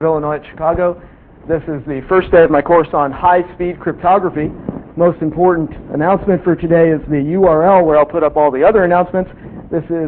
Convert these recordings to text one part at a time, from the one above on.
Illinois at Chicago. This is the first day of my course on high-speed cryptography. Most important announcement for today is the URL where I'll put up all the other announcements. This is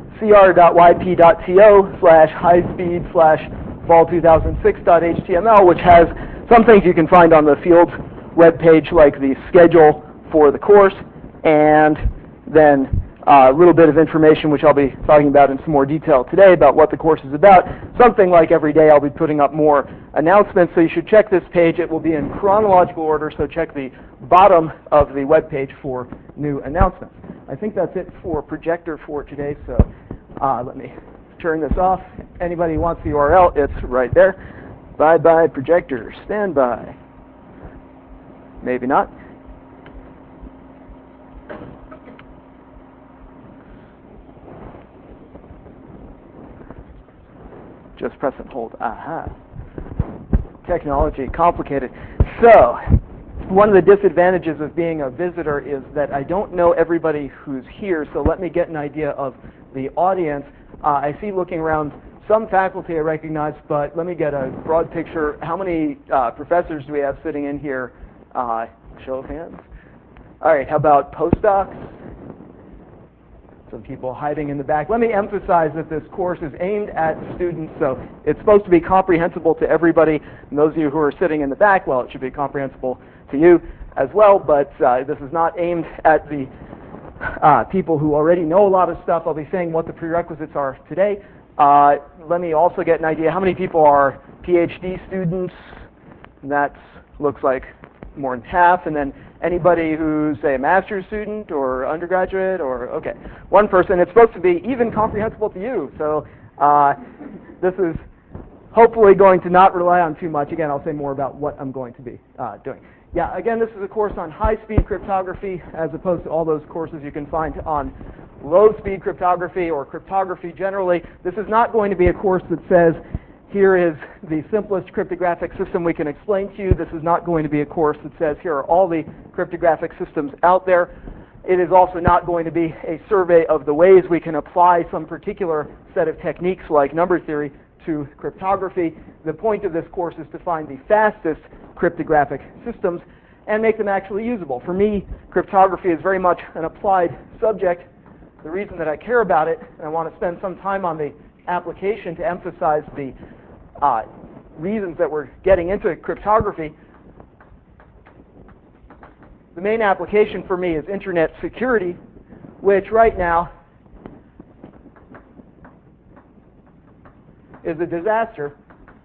cr.yp.to/high-speed/fall2006.html, which has some things you can find on the Fields webpage, like the schedule for the course, and then a little bit of information which I'll be talking about in some more detail today about what the course is about. Something like every day I'll be putting up more announcements, so you should check this page. It will be in chronological order, so check the bottom of the web page for new announcements. I think that's it for projector for today, so let me turn this off. Anybody who wants the URL, it's right there. Bye-bye projector, stand by. Maybe not. Just press and hold. Aha. Technology, complicated. So, one of the disadvantages of being a visitor is that I don't know everybody who's here, so let me get an idea of the audience. I see looking around some faculty I recognize, but let me get a broad picture. How many professors do we have sitting in here? Show of hands. All right, how about postdocs? Some people hiding in the back. Let me emphasize that this course is aimed at students, so it's supposed to be comprehensible to everybody. And those of you who are sitting in the back, well, it should be comprehensible to you as well, but this is not aimed at the people who already know a lot of stuff. I'll be saying what the prerequisites are today. Let me also get an idea. How many people are PhD students? That looks like more than half. And then anybody who's, say, a master's student or undergraduate, or, okay, one person. It's supposed to be even comprehensible to you. So this is hopefully going to not rely on too much. Again, I'll say more about what I'm going to be doing. Yeah, again, this is a course on high-speed cryptography as opposed to all those courses you can find on low-speed cryptography or cryptography generally. This is not going to be a course that says, here is the simplest cryptographic system we can explain to you. This is not going to be a course that says, here are all the cryptographic systems out there. It is also not going to be a survey of the ways we can apply some particular set of techniques like number theory to cryptography. The point of this course is to find the fastest cryptographic systems and make them actually usable. For me, cryptography is very much an applied subject. The reason that I care about it, and I want to spend some time on the application to emphasize the reasons that we're getting into cryptography. The main application for me is internet security, which right now is a disaster.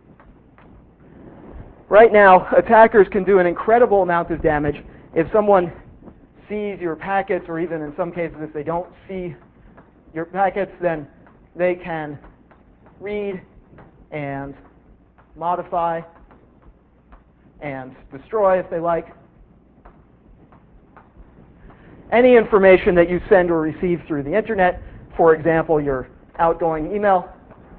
Right now, attackers can do an incredible amount of damage. If someone sees your packets, or even in some cases if they don't see your packets, then they can read and modify and destroy, if they like, any information that you send or receive through the internet. For example, your outgoing email,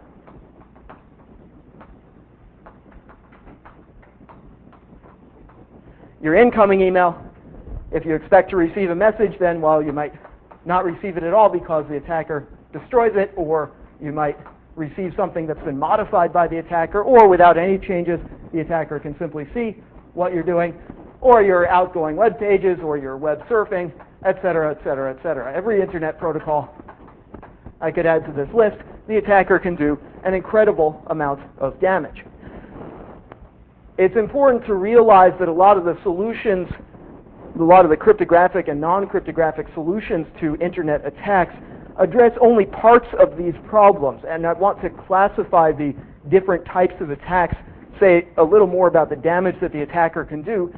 your incoming email. If you expect to receive a message, then, well, you might not receive it at all because the attacker destroys it, or you might receive something that's been modified by the attacker, or without any changes, the attacker can simply see what you're doing, or your outgoing web pages, or your web surfing, etc., etc., etc. Every internet protocol I could add to this list, the attacker can do an incredible amount of damage. It's important to realize that a lot of the solutions, a lot of the cryptographic and non-cryptographic solutions to internet attacks address only parts of these problems, and I want to classify the different types of attacks, say a little more about the damage that the attacker can do.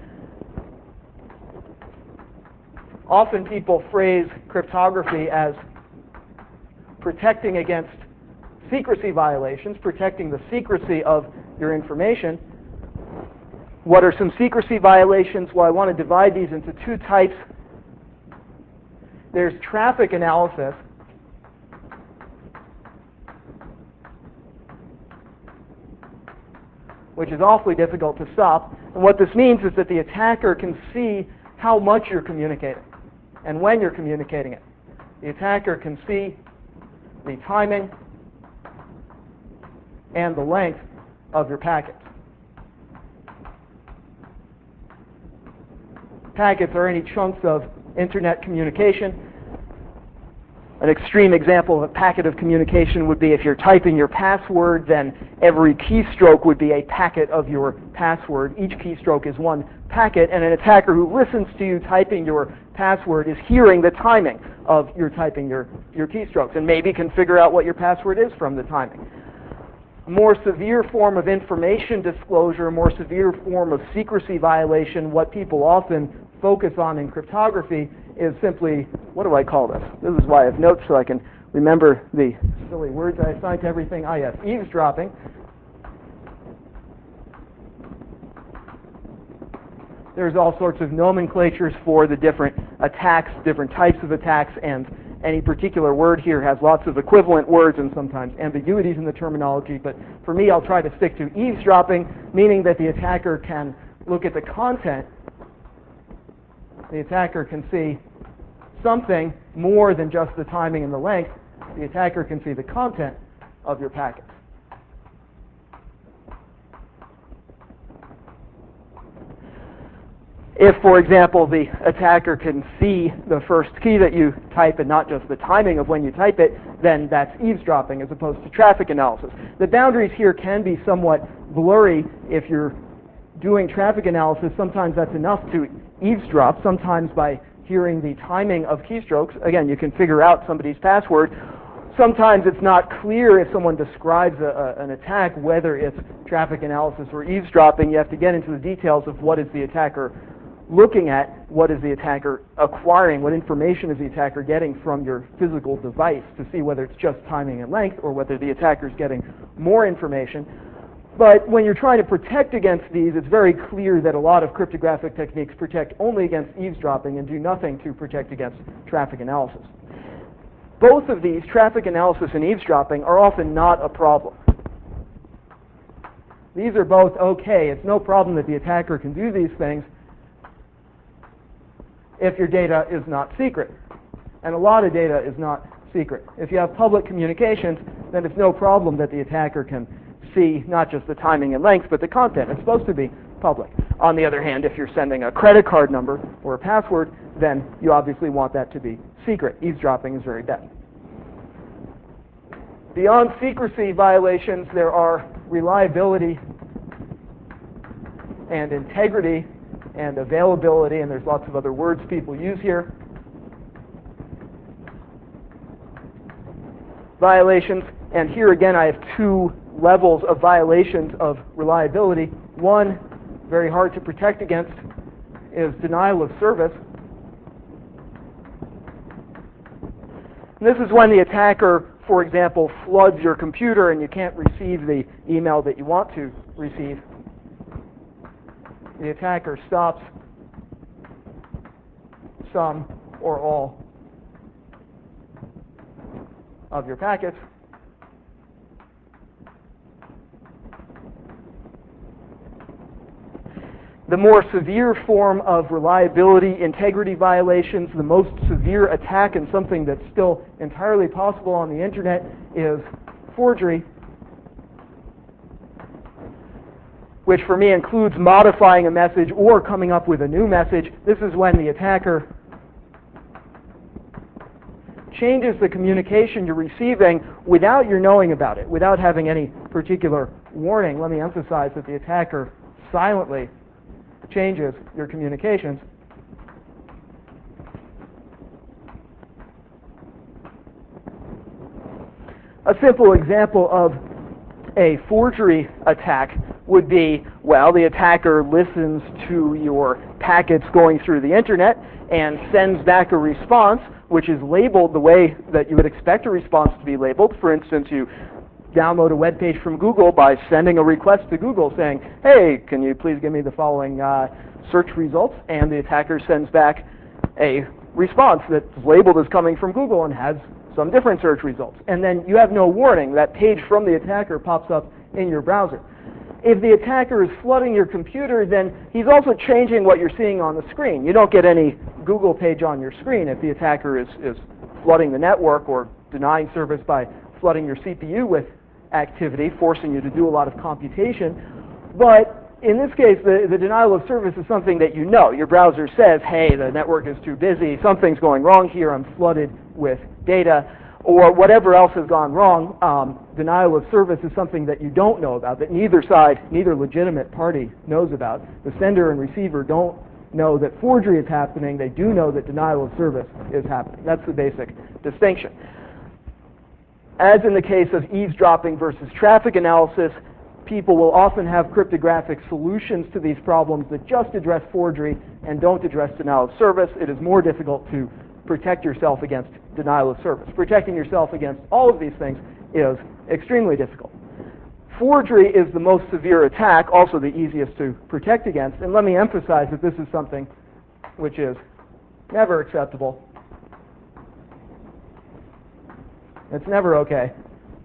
Often people phrase cryptography as protecting against secrecy violations, protecting the secrecy of your information. What are some secrecy violations? Well, I want to divide these into two types. There's traffic analysis, which is awfully difficult to stop. And what this means is that the attacker can see how much you're communicating and when you're communicating it. The attacker can see the timing and the length of your packets. Packets are any chunks of internet communication. An extreme example of a packet of communication would be if you're typing your password, then every keystroke would be a packet of your password. Each keystroke is one packet, and an attacker who listens to you typing your password is hearing the timing of your typing your keystrokes, and maybe can figure out what your password is from the timing. A more severe form of information disclosure, a more severe form of secrecy violation, what people often focus on in cryptography is simply, what do I call this? This is why I have notes so I can remember the silly words I assign to everything. Yes, eavesdropping. There's all sorts of nomenclatures for the different attacks, different types of attacks, and any particular word here has lots of equivalent words and sometimes ambiguities in the terminology, but for me I'll try to stick to eavesdropping, meaning that the attacker can look at the content. The attacker can see something more than just the timing and the length. The attacker can see the content of your packet. If, for example, the attacker can see the first key that you type and not just the timing of when you type it, then that's eavesdropping as opposed to traffic analysis. The boundaries here can be somewhat blurry. If you're doing traffic analysis, sometimes that's enough to eavesdrop. Sometimes by hearing the timing of keystrokes, again, you can figure out somebody's password. Sometimes it's not clear if someone describes an attack whether it's traffic analysis or eavesdropping. You have to get into the details of what is the attacker looking at, what is the attacker acquiring, what information is the attacker getting from your physical device to see whether it's just timing and length or whether the attacker is getting more information. But when you're trying to protect against these, it's very clear that a lot of cryptographic techniques protect only against eavesdropping and do nothing to protect against traffic analysis. Both of these, traffic analysis and eavesdropping, are often not a problem. These are both okay. It's no problem that the attacker can do these things if your data is not secret. And a lot of data is not secret. If you have public communications, then it's no problem that the attacker can see not just the timing and length, but the content. It's supposed to be public. On the other hand, if you're sending a credit card number or a password, then you obviously want that to be secret. Eavesdropping is very bad. Beyond secrecy violations, there are reliability and integrity and availability, and there's lots of other words people use here. Violations, and here again I have two levels of violations of reliability. One, very hard to protect against, is denial of service. And this is when the attacker, for example, floods your computer and you can't receive the email that you want to receive. The attacker stops some or all of your packets. The more severe form of reliability, integrity violations, the most severe attack and something that's still entirely possible on the internet is forgery, which for me includes modifying a message or coming up with a new message. This is when the attacker changes the communication you're receiving without your knowing about it, without having any particular warning. Let me emphasize that the attacker silently changes your communications. A simple example of a forgery attack would be, well, the attacker listens to your packets going through the internet and sends back a response which is labeled the way that you would expect a response to be labeled. For instance, you download a web page from Google by sending a request to Google saying, hey, can you please give me the following search results? And the attacker sends back a response that's labeled as coming from Google and has some different search results. And then you have no warning. That page from the attacker pops up in your browser. If the attacker is flooding your computer, then he's also changing what you're seeing on the screen. You don't get any Google page on your screen if the attacker is flooding the network or denying service by flooding your CPU with activity, forcing you to do a lot of computation. But in this case, the denial of service is something that you know. Your browser says, hey, the network is too busy, something's going wrong here, I'm flooded with data, or whatever else has gone wrong. Denial of service is something that you don't know about, that neither side, neither legitimate party knows about. The sender and receiver don't know that forgery is happening. They do know that denial of service is happening. That's the basic distinction. As in the case of eavesdropping versus traffic analysis, people will often have cryptographic solutions to these problems that just address forgery and don't address denial of service. It is more difficult to protect yourself against denial of service. Protecting yourself against all of these things is extremely difficult. Forgery is the most severe attack, also the easiest to protect against, and let me emphasize that this is something which is never acceptable. It's never okay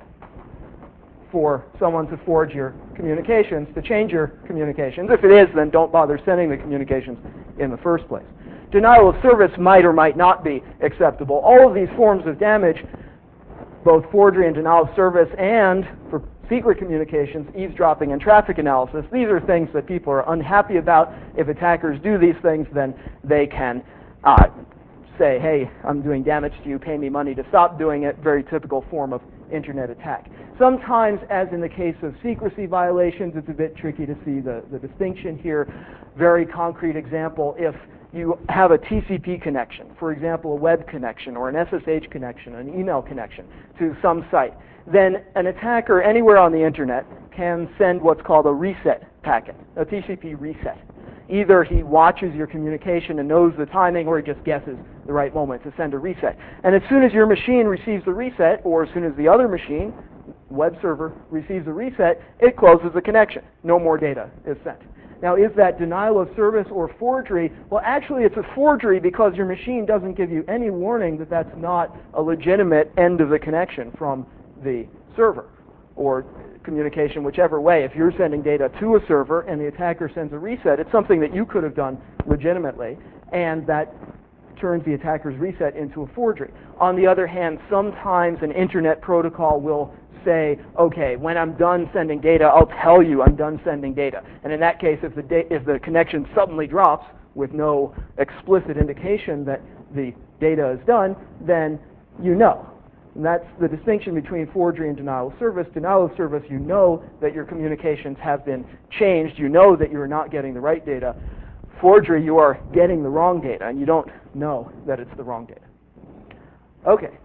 for someone to forge your communications, to change your communications. If it is, then don't bother sending the communications in the first place. Denial of service might or might not be acceptable. All of these forms of damage, both forgery and denial of service, and for secret communications, eavesdropping and traffic analysis, these are things that people are unhappy about. If attackers do these things, then they can say, hey, I'm doing damage to you, pay me money to stop doing it. Very typical form of internet attack. Sometimes, as in the case of secrecy violations, it's a bit tricky to see the distinction here. Very concrete example, if you have a TCP connection, for example, a web connection or an SSH connection, an email connection to some site, then an attacker anywhere on the internet can send what's called a reset packet, a TCP reset. Either he watches your communication and knows the timing, or he just guesses the right moment to send a reset. And as soon as your machine receives the reset, or as soon as the other machine, web server, receives the reset, it closes the connection. No more data is sent. Now, is that denial of service or forgery? Well, actually, it's a forgery because your machine doesn't give you any warning that that's not a legitimate end of the connection from the server or communication, whichever way. If you're sending data to a server and the attacker sends a reset, it's something that you could have done legitimately, and that turns the attacker's reset into a forgery. On the other hand, sometimes an internet protocol will say, okay, when I'm done sending data, I'll tell you I'm done sending data. And in that case, if the connection suddenly drops with no explicit indication that the data is done, then you know. And that's the distinction between forgery and denial of service. Denial of service, you know that your communications have been changed. You know that you're not getting the right data. Forgery, you are getting the wrong data, and you don't know that it's the wrong data. Okay.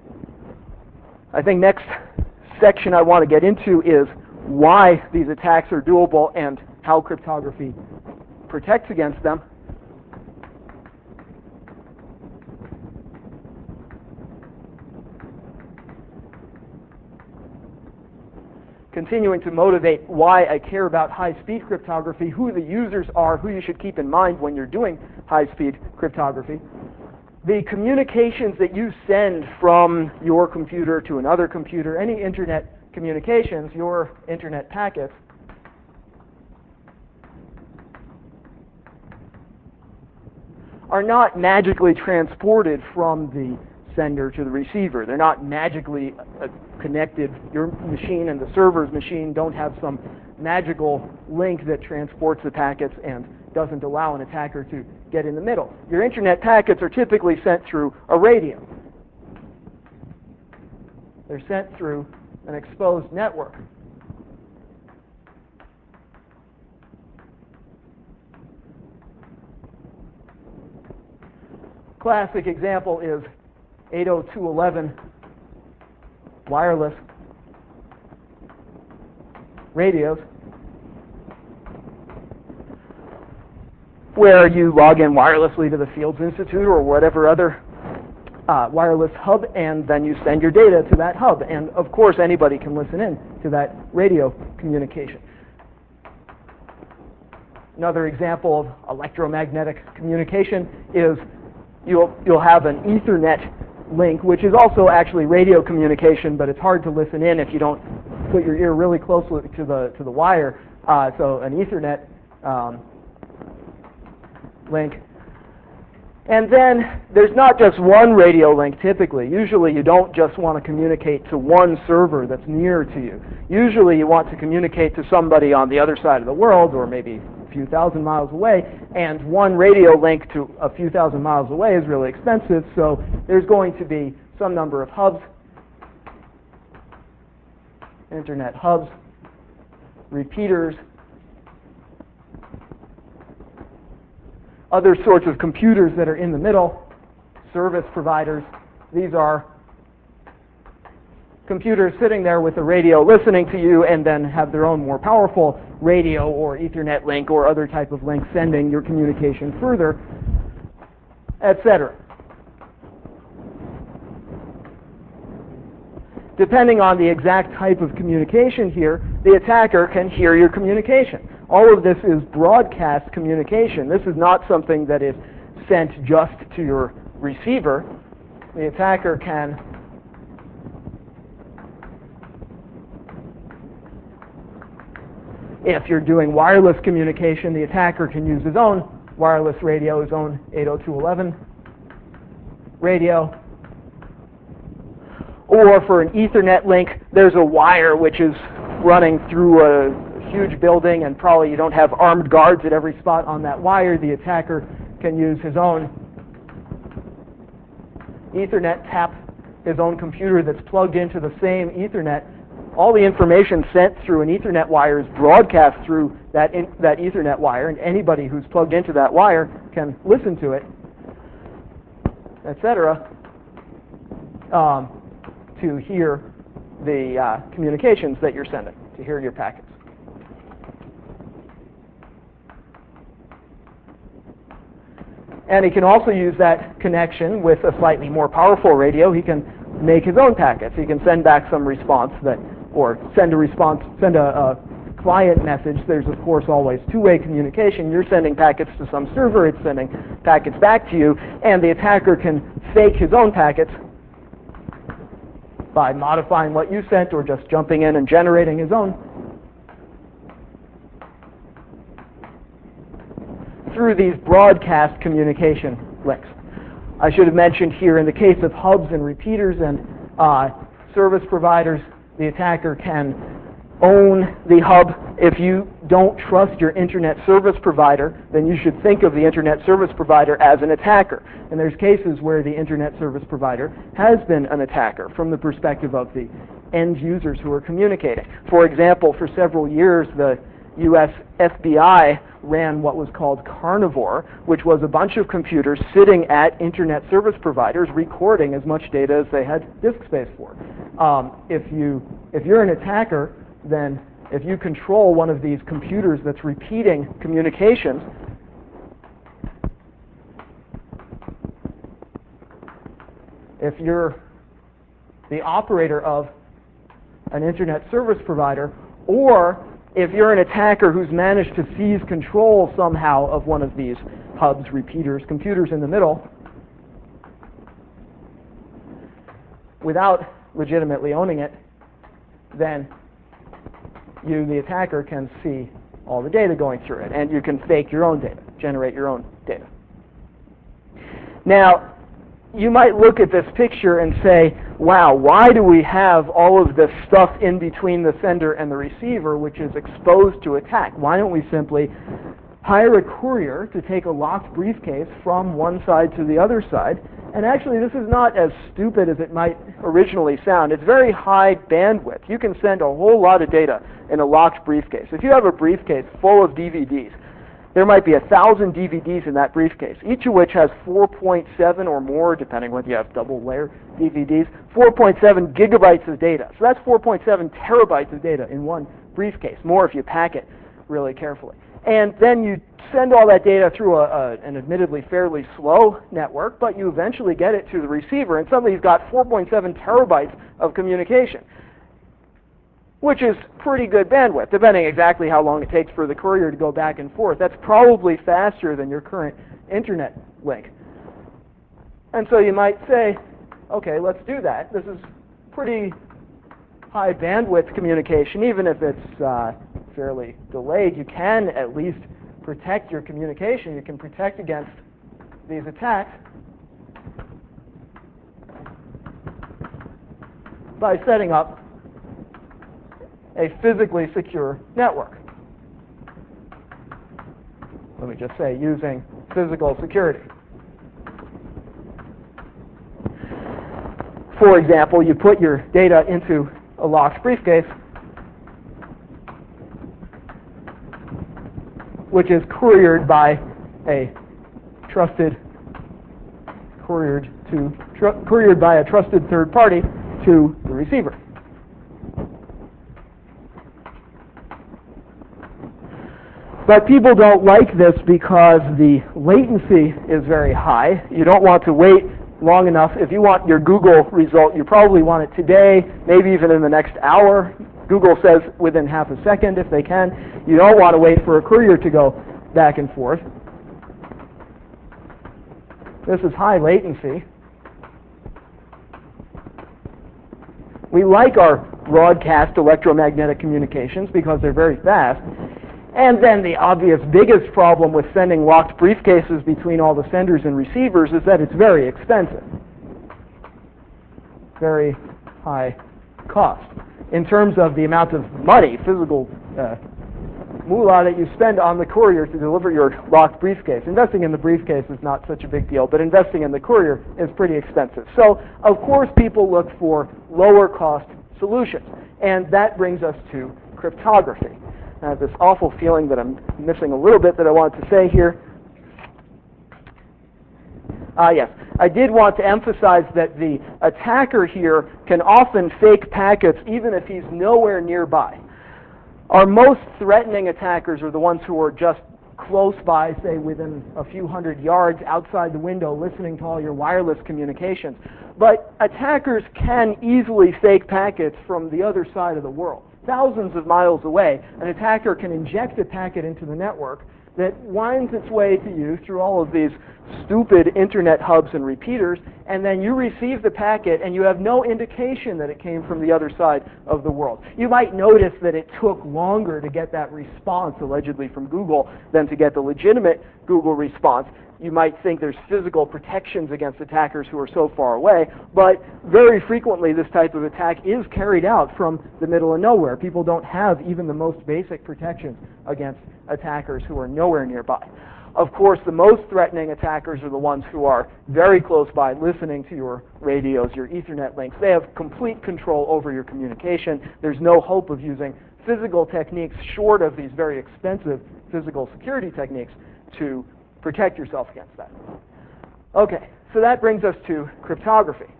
I think next section I want to get into is why these attacks are doable and how cryptography protects against them. Continuing to motivate why I care about high-speed cryptography, who the users are, who you should keep in mind when you're doing high-speed cryptography. The communications that you send from your computer to another computer, any internet communications, your internet packets, are not magically transported from the sender to the receiver. They're not magically connected. Your machine and the server's machine don't have some magical link that transports the packets and doesn't allow an attacker to get in the middle. Your internet packets are typically sent through a radio. They're sent through an exposed network. Classic example is 802.11 wireless radios, where you log in wirelessly to the Fields Institute or whatever other wireless hub, and then you send your data to that hub. And of course, anybody can listen in to that radio communication. Another example of electromagnetic communication is you'll have an Ethernet link, which is also actually radio communication, but it's hard to listen in if you don't put your ear really closely to the wire. So an Ethernet link. And then there's not just one radio link typically. Usually you don't just want to communicate to one server that's near to you. Usually you want to communicate to somebody on the other side of the world, or maybe a few thousand miles away, and one radio link to a few thousand miles away is really expensive, so there's going to be some number of hubs, internet hubs, repeaters, other sorts of computers that are in the middle, service providers. These are computers sitting there with a radio listening to you and then have their own more powerful radio or Ethernet link or other type of link sending your communication further, etc. Depending on the exact type of communication here, the attacker can hear your communication. All of this is broadcast communication. This is not something that is sent just to your receiver. The attacker can if you're doing wireless communication, the attacker can use his own wireless radio, his own 802.11 radio. Or for an Ethernet link, there's a wire which is running through a huge building, and probably you don't have armed guards at every spot on that wire. The attacker can use his own Ethernet, tap his own computer that's plugged into the same Ethernet. All the information sent through an Ethernet wire is broadcast through that Ethernet wire, and anybody who's plugged into that wire can listen to it, etc., to hear the communications that you're sending, to hear your packets. And he can also use that connection with a slightly more powerful radio. He can make his own packets. He can send back some response or send a client message. There's of course always two-way communication. You're sending packets to some server, it's sending packets back to you, and the attacker can fake his own packets by modifying what you sent or just jumping in and generating his own through these broadcast communication links. I should have mentioned here, in the case of hubs and repeaters and service providers, the attacker can own the hub. If you don't trust your internet service provider, then you should think of the internet service provider as an attacker. And there's cases where the internet service provider has been an attacker from the perspective of the end users who are communicating. For example, for several years, the U.S. FBI ran what was called Carnivore, which was a bunch of computers sitting at internet service providers recording as much data as they had disk space for. If you're an attacker, then if you control one of these computers that's repeating communications, if you're the operator of an internet service provider, or if you're an attacker who's managed to seize control somehow of one of these hubs, repeaters, computers in the middle, without legitimately owning it, then you, the attacker, can see all the data going through it, and you can fake your own data, generate your own data. Now, you might look at this picture and say, wow, why do we have all of this stuff in between the sender and the receiver which is exposed to attack? Why don't we simply hire a courier to take a locked briefcase from one side to the other side? And actually, this is not as stupid as it might originally sound. It's very high bandwidth. You can send a whole lot of data in a locked briefcase. If you have a briefcase full of DVDs, there might be 1,000 DVDs in that briefcase, each of which has 4.7 or more, depending whether you have double-layer DVDs, 4.7 gigabytes of data. So that's 4.7 terabytes of data in one briefcase, more if you pack it really carefully. And then you send all that data through an admittedly fairly slow network, but you eventually get it to the receiver, and suddenly you've got 4.7 terabytes of communication, which is pretty good bandwidth, depending exactly how long it takes for the courier to go back and forth. That's probably faster than your current internet link. And so you might say, okay, let's do that. This is pretty high bandwidth communication. Even if it's fairly delayed, you can at least protect your communication. You can protect against these attacks by setting up a physically secure network. Let me just say, using physical security. For example, you put your data into a locked briefcase, which is couriered by a trusted third party to the receiver. But people don't like this because the latency is very high. You don't want to wait long enough. If you want your Google result, you probably want it today, maybe even in the next hour. Google says within half a second if they can. You don't want to wait for a courier to go back and forth. This is high latency. We like our broadcast electromagnetic communications because they're very fast. And then the obvious biggest problem with sending locked briefcases between all the senders and receivers is that it's very expensive. Very high cost. In terms of the amount of money, physical moolah that you spend on the courier to deliver your locked briefcase. Investing in the briefcase is not such a big deal, but investing in the courier is pretty expensive. So, of course, people look for lower cost solutions. And that brings us to cryptography. I have this awful feeling that I'm missing a little bit that I wanted to say here. Yes, I did want to emphasize that the attacker here can often fake packets even if he's nowhere nearby. Our most threatening attackers are the ones who are just close by, say within a few hundred yards outside the window, listening to all your wireless communications. But attackers can easily fake packets from the other side of the world. Thousands of miles away, an attacker can inject a packet into the network that winds its way to you through all of these stupid internet hubs and repeaters, and then you receive the packet and you have no indication that it came from the other side of the world. You might notice that it took longer to get that response, allegedly from Google, than to get the legitimate Google response. You might think there's physical protections against attackers who are so far away, but very frequently this type of attack is carried out from the middle of nowhere. People don't have even the most basic protections against attackers who are nowhere nearby. Of course, the most threatening attackers are the ones who are very close by, listening to your radios, your Ethernet links. They have complete control over your communication. There's no hope of using physical techniques short of these very expensive physical security techniques to protect yourself against that. Okay, so that brings us to cryptography.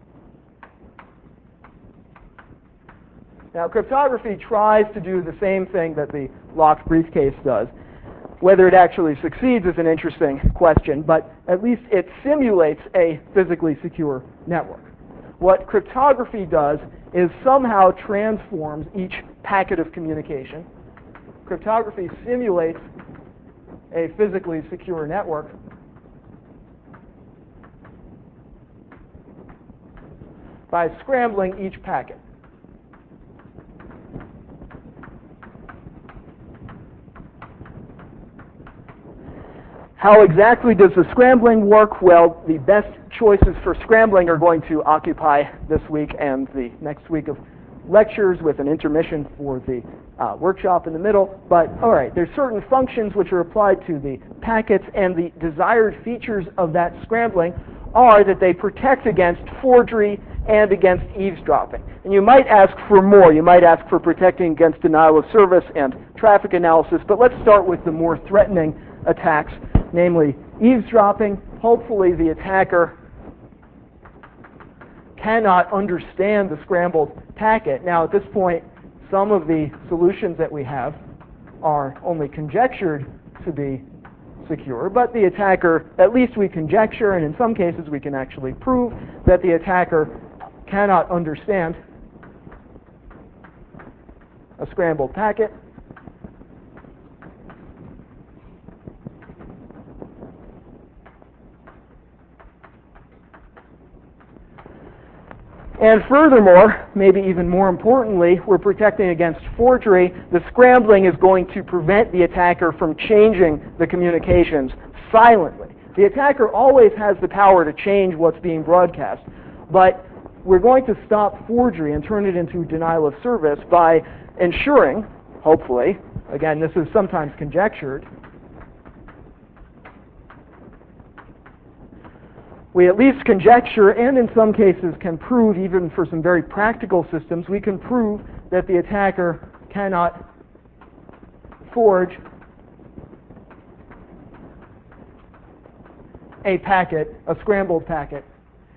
Now, cryptography tries to do the same thing that the locked briefcase does. Whether it actually succeeds is an interesting question, but at least it simulates a physically secure network. What cryptography does is somehow transforms each packet of communication. Cryptography simulates a physically secure network by scrambling each packet. How exactly does the scrambling work? Well, the best choices for scrambling are going to occupy this week and the next week of lectures with an intermission for the workshop in the middle. But all right, there's certain functions which are applied to the packets, and the desired features of that scrambling are that they protect against forgery and against eavesdropping. And you might ask for more. You might ask for protecting against denial of service and traffic analysis, but let's start with the more threatening attacks, namely eavesdropping. Hopefully the attacker cannot understand the scrambled packet. Now, at this point, some of the solutions that we have are only conjectured to be secure, but the attacker, at least we conjecture, and in some cases we can actually prove that the attacker cannot understand a scrambled packet. And furthermore, maybe even more importantly, we're protecting against forgery. The scrambling is going to prevent the attacker from changing the communications silently. The attacker always has the power to change what's being broadcast, but we're going to stop forgery and turn it into denial of service by ensuring, hopefully, again, this is sometimes conjectured, we at least conjecture, and in some cases can prove, even for some very practical systems, we can prove that the attacker cannot forge a packet, a scrambled packet,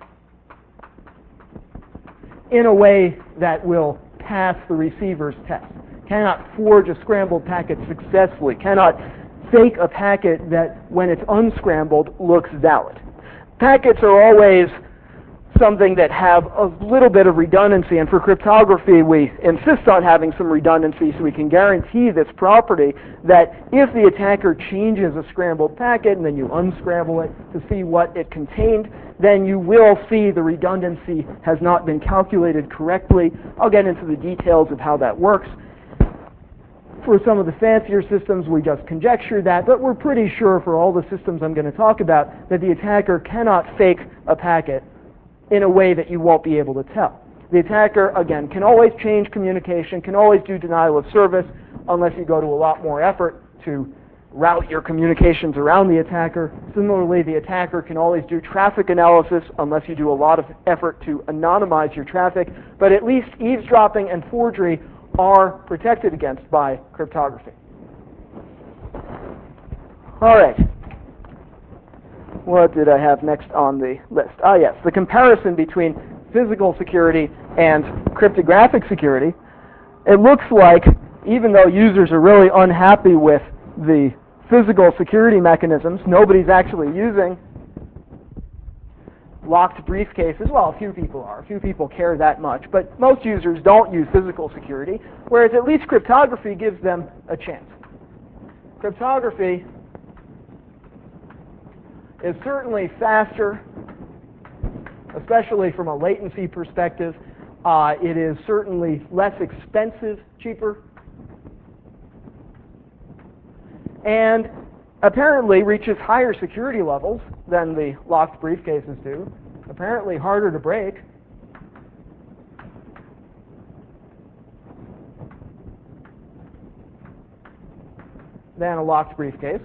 in a way that will pass the receiver's test. Cannot forge a scrambled packet successfully, cannot fake a packet that, when it's unscrambled, looks valid. Packets are always something that have a little bit of redundancy, and for cryptography we insist on having some redundancy so we can guarantee this property that if the attacker changes a scrambled packet and then you unscramble it to see what it contained, then you will see the redundancy has not been calculated correctly. I'll get into the details of how that works. For some of the fancier systems, we just conjecture that, but we're pretty sure for all the systems I'm going to talk about that the attacker cannot fake a packet in a way that you won't be able to tell. The attacker, again, can always change communication, can always do denial of service, unless you go to a lot more effort to route your communications around the attacker. Similarly, the attacker can always do traffic analysis, unless you do a lot of effort to anonymize your traffic, but at least eavesdropping and forgery are protected against by cryptography. All right. What did I have next on the list? Yes, the comparison between physical security and cryptographic security. It looks like, even though users are really unhappy with the physical security mechanisms, nobody's actually using locked briefcases. Well, a few people are. A few people care that much. But most users don't use physical security, whereas at least cryptography gives them a chance. Cryptography is certainly faster, especially from a latency perspective. It is certainly less expensive, cheaper, and apparently reaches higher security levels than the locked briefcases do. Apparently harder to break. Than a locked briefcase.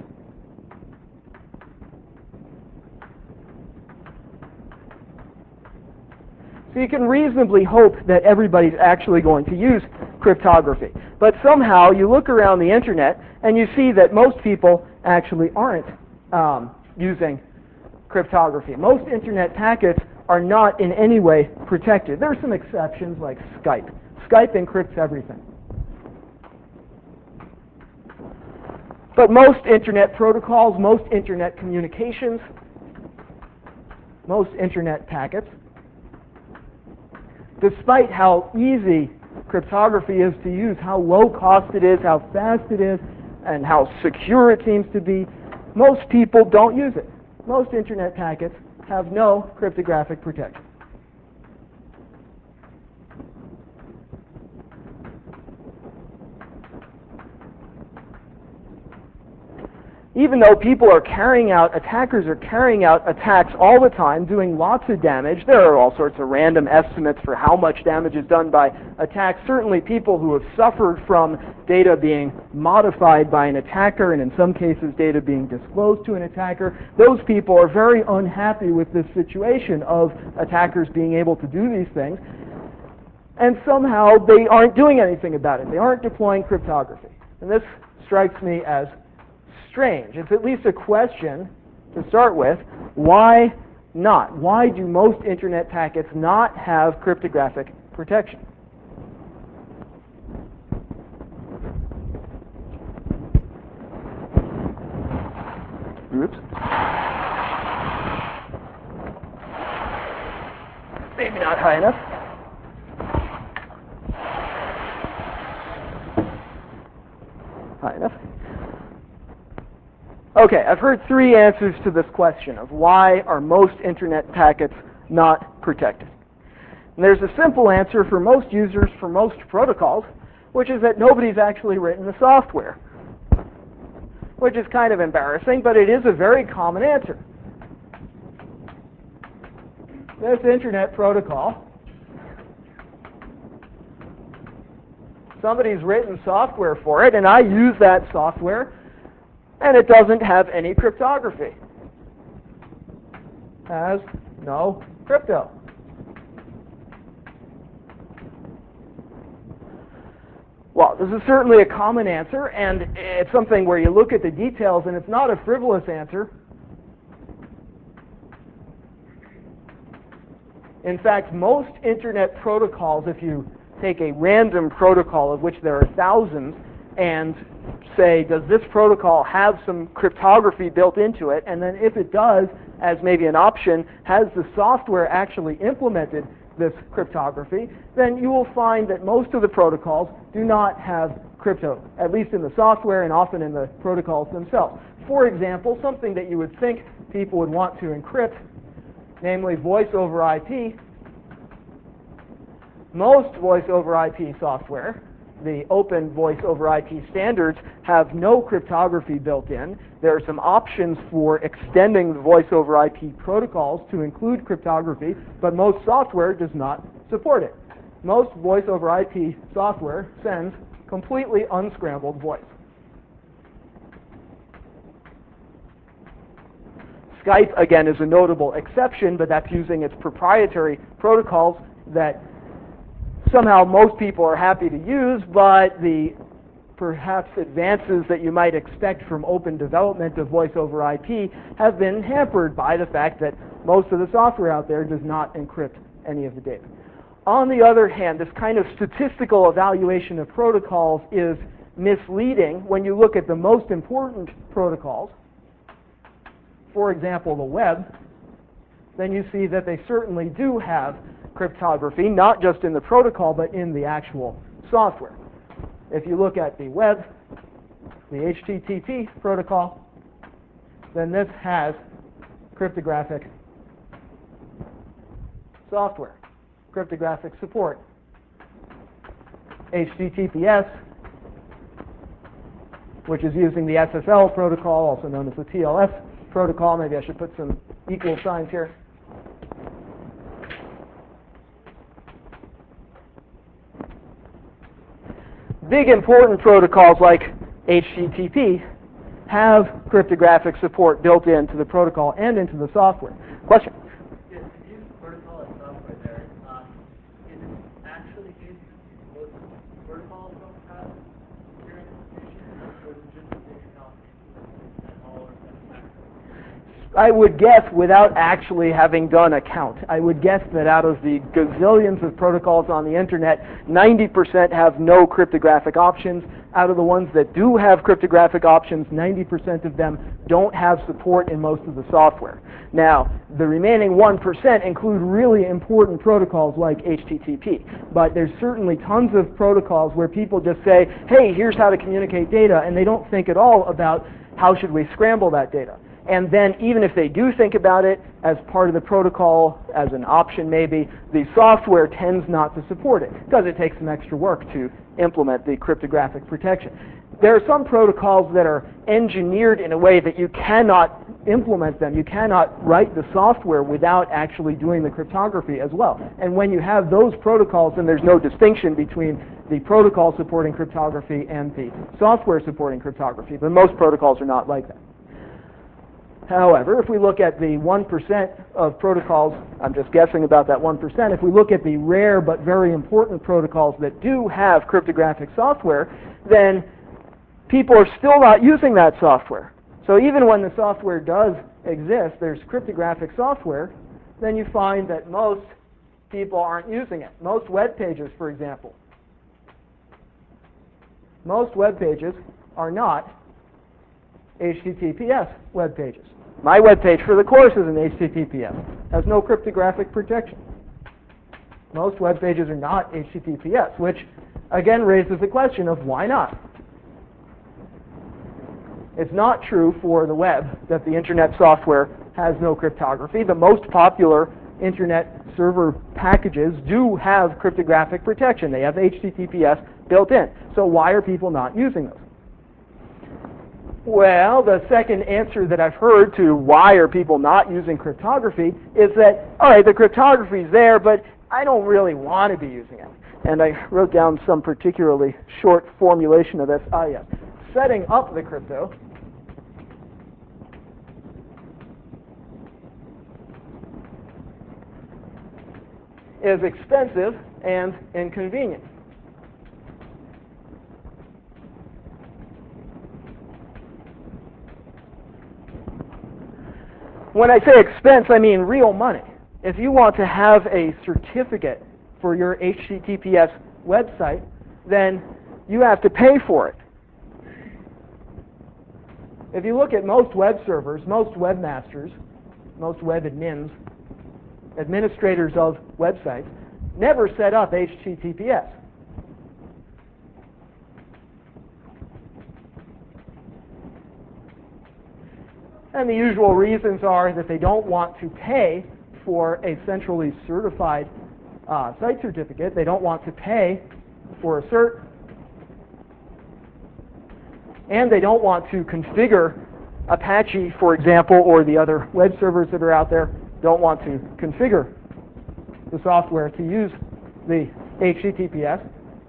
So you can reasonably hope that everybody's actually going to use cryptography. But somehow you look around the internet and you see that most people actually aren't using cryptography. Most internet packets are not in any way protected. There are some exceptions like Skype. Skype encrypts everything. But most internet protocols, most internet communications, most internet packets, despite how easy cryptography is to use, how low cost it is, how fast it is, and how secure it seems to be, most people don't use it. Most internet packets have no cryptographic protection. Even though attackers are carrying out attacks all the time, doing lots of damage, there are all sorts of random estimates for how much damage is done by attacks. Certainly people who have suffered from data being modified by an attacker, and in some cases data being disclosed to an attacker, those people are very unhappy with this situation of attackers being able to do these things, and somehow they aren't doing anything about it. They aren't deploying cryptography. And this strikes me as strange. It's at least a question to start with. Why not? Why do most internet packets not have cryptographic protection? Oops. Maybe not high enough. High enough. Okay, I've heard three answers to this question of why are most internet packets not protected. And there's a simple answer for most users for most protocols, which is that nobody's actually written the software, which is kind of embarrassing, but it is a very common answer. this Internet protocol. Somebody's written software for it, and I use that software, and it doesn't have any cryptography. Has no crypto. Well, this is certainly a common answer, and it's something where you look at the details, and it's not a frivolous answer. In fact, most Internet protocols, if you take a random protocol of which there are thousands and say, does this protocol have some cryptography built into it? And then if it does, as maybe an option, has the software actually implemented this cryptography, then you will find that most of the protocols do not have crypto, at least in the software and often in the protocols themselves. For example, something that you would think people would want to encrypt, namely voice over IP. Most voice over IP software, the open voice over IP standards, have no cryptography built in. There are some options for extending the voice over IP protocols to include cryptography, but most software does not support it. Most voice over IP software sends completely unscrambled voice. Skype, again, is a notable exception, but that's using its proprietary protocols that somehow most people are happy to use, but the perhaps advances that you might expect from open development of voice over IP have been hampered by the fact that most of the software out there does not encrypt any of the data. On the other hand, this kind of statistical evaluation of protocols is misleading when you look at the most important protocols. For example, the web, then you see that they certainly do have cryptography, not just in the protocol, but in the actual software. If you look at the web, the HTTP protocol, then this has cryptographic software, cryptographic support. HTTPS, which is using the SSL protocol, also known as the TLS protocol. Maybe I should put some equal signs here. Big important protocols like HTTP have cryptographic support built into the protocol and into the software. Question? Yes, you use protocol and software there. Is it actually used both protocols don't have your information, or is it just that they do not influence at all or satisfactory? I would guess, without actually having done a count, I would guess that out of the gazillions of protocols on the internet, 90% have no cryptographic options. Out of the ones that do have cryptographic options, 90% of them don't have support in most of the software. Now, the remaining 1% include really important protocols like HTTP, but there's certainly tons of protocols where people just say, hey, here's how to communicate data, and they don't think at all about how should we scramble that data. And then even if they do think about it as part of the protocol, as an option maybe, the software tends not to support it because it takes some extra work to implement the cryptographic protection. There are some protocols that are engineered in a way that you cannot implement them. You cannot write the software without actually doing the cryptography as well. And when you have those protocols, then there's no distinction between the protocol supporting cryptography and the software supporting cryptography. But most protocols are not like that. However, if we look at the 1% of protocols, I'm just guessing about that 1%, if we look at the rare but very important protocols that do have cryptographic software, then people are still not using that software. So even when the software does exist, there's cryptographic software, then you find that most people aren't using it. Most web pages, for example. Most web pages are not HTTPS web pages. My web page for the course is an HTTPS. Has no cryptographic protection. Most web pages are not HTTPS, which again raises the question of why not? It's not true for the web that the internet software has no cryptography. The most popular internet server packages do have cryptographic protection. They have HTTPS built in. So why are people not using those? Well, the second answer that I've heard to why are people not using cryptography is that, all right, the cryptography is there, but I don't really want to be using it. And I wrote down some particularly short formulation of this. Yes. Setting up the crypto is expensive and inconvenient. When I say expense, I mean real money. If you want to have a certificate for your HTTPS website, then you have to pay for it. If you look at most web servers, most webmasters, most web admins, administrators of websites, never set up HTTPS. And the usual reasons are that they don't want to pay for a centrally certified site certificate. They don't want to pay for a cert. And they don't want to configure Apache, for example, or the other web servers that are out there, don't want to configure the software to use the HTTPS.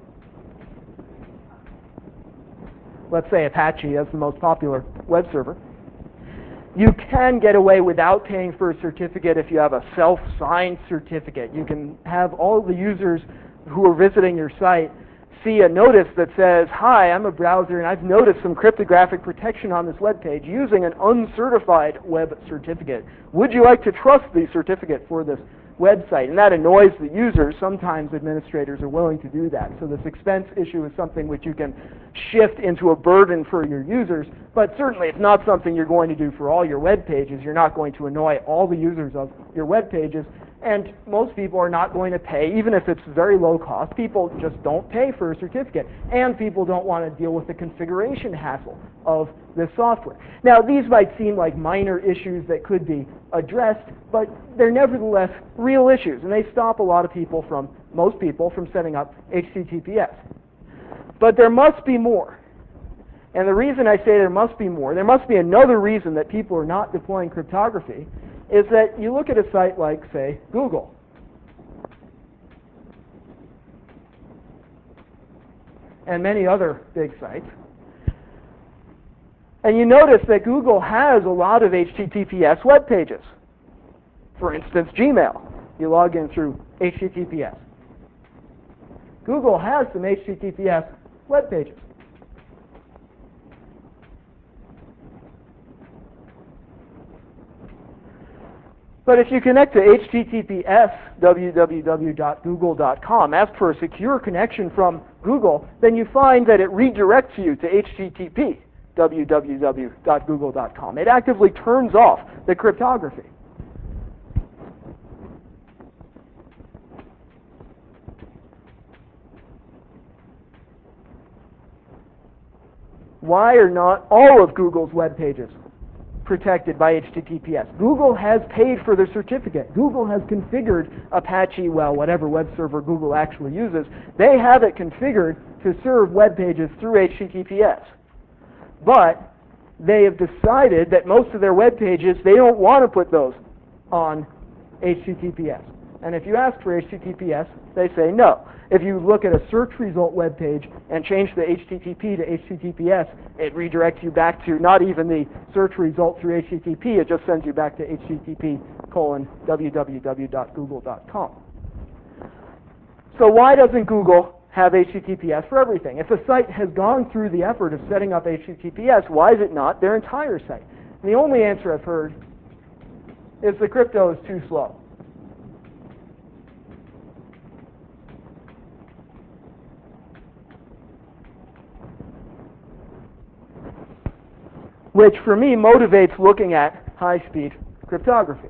Let's say Apache as the most popular web server. You can get away without paying for a certificate if you have a self-signed certificate. You can have all the users who are visiting your site see a notice that says, "Hi, I'm a browser and I've noticed some cryptographic protection on this web page using an uncertified web certificate. Would you like to trust the certificate for this website?" And that annoys the users. Sometimes administrators are willing to do that. So this expense issue is something which you can shift into a burden for your users, but certainly it's not something you're going to do for all your web pages. You're not going to annoy all the users of your web pages, and most people are not going to pay, even if it's very low cost. People just don't pay for a certificate, and people don't want to deal with the configuration hassle of this software. Now, these might seem like minor issues that could be addressed, but they're nevertheless real issues, and they stop a lot of people most people from setting up HTTPS. But there must be more. And the reason I say there must be more, there must be another reason that people are not deploying cryptography, is that you look at a site like, say, Google. And many other big sites. And you notice that Google has a lot of HTTPS web pages. For instance, Gmail. You log in through HTTPS. Google has some HTTPS web pages. But if you connect to HTTPS www.google.com, ask for a secure connection from Google, then you find that it redirects you to HTTP www.google.com. It actively turns off the cryptography. Why are not all of Google's web pages protected by HTTPS? Google has paid for their certificate. Google has configured Apache, well, whatever web server Google actually uses. They have it configured to serve web pages through HTTPS. But they have decided that most of their web pages, they don't want to put those on HTTPS. And if you ask for HTTPS, they say no. If you look at a search result web page and change the HTTP to HTTPS, it redirects you back to not even the search result through HTTP, it just sends you back to http://www.google.com. So why doesn't Google have HTTPS for everything? If a site has gone through the effort of setting up HTTPS, why is it not their entire site? And the only answer I've heard is the crypto is too slow. Which for me motivates looking at high-speed cryptography.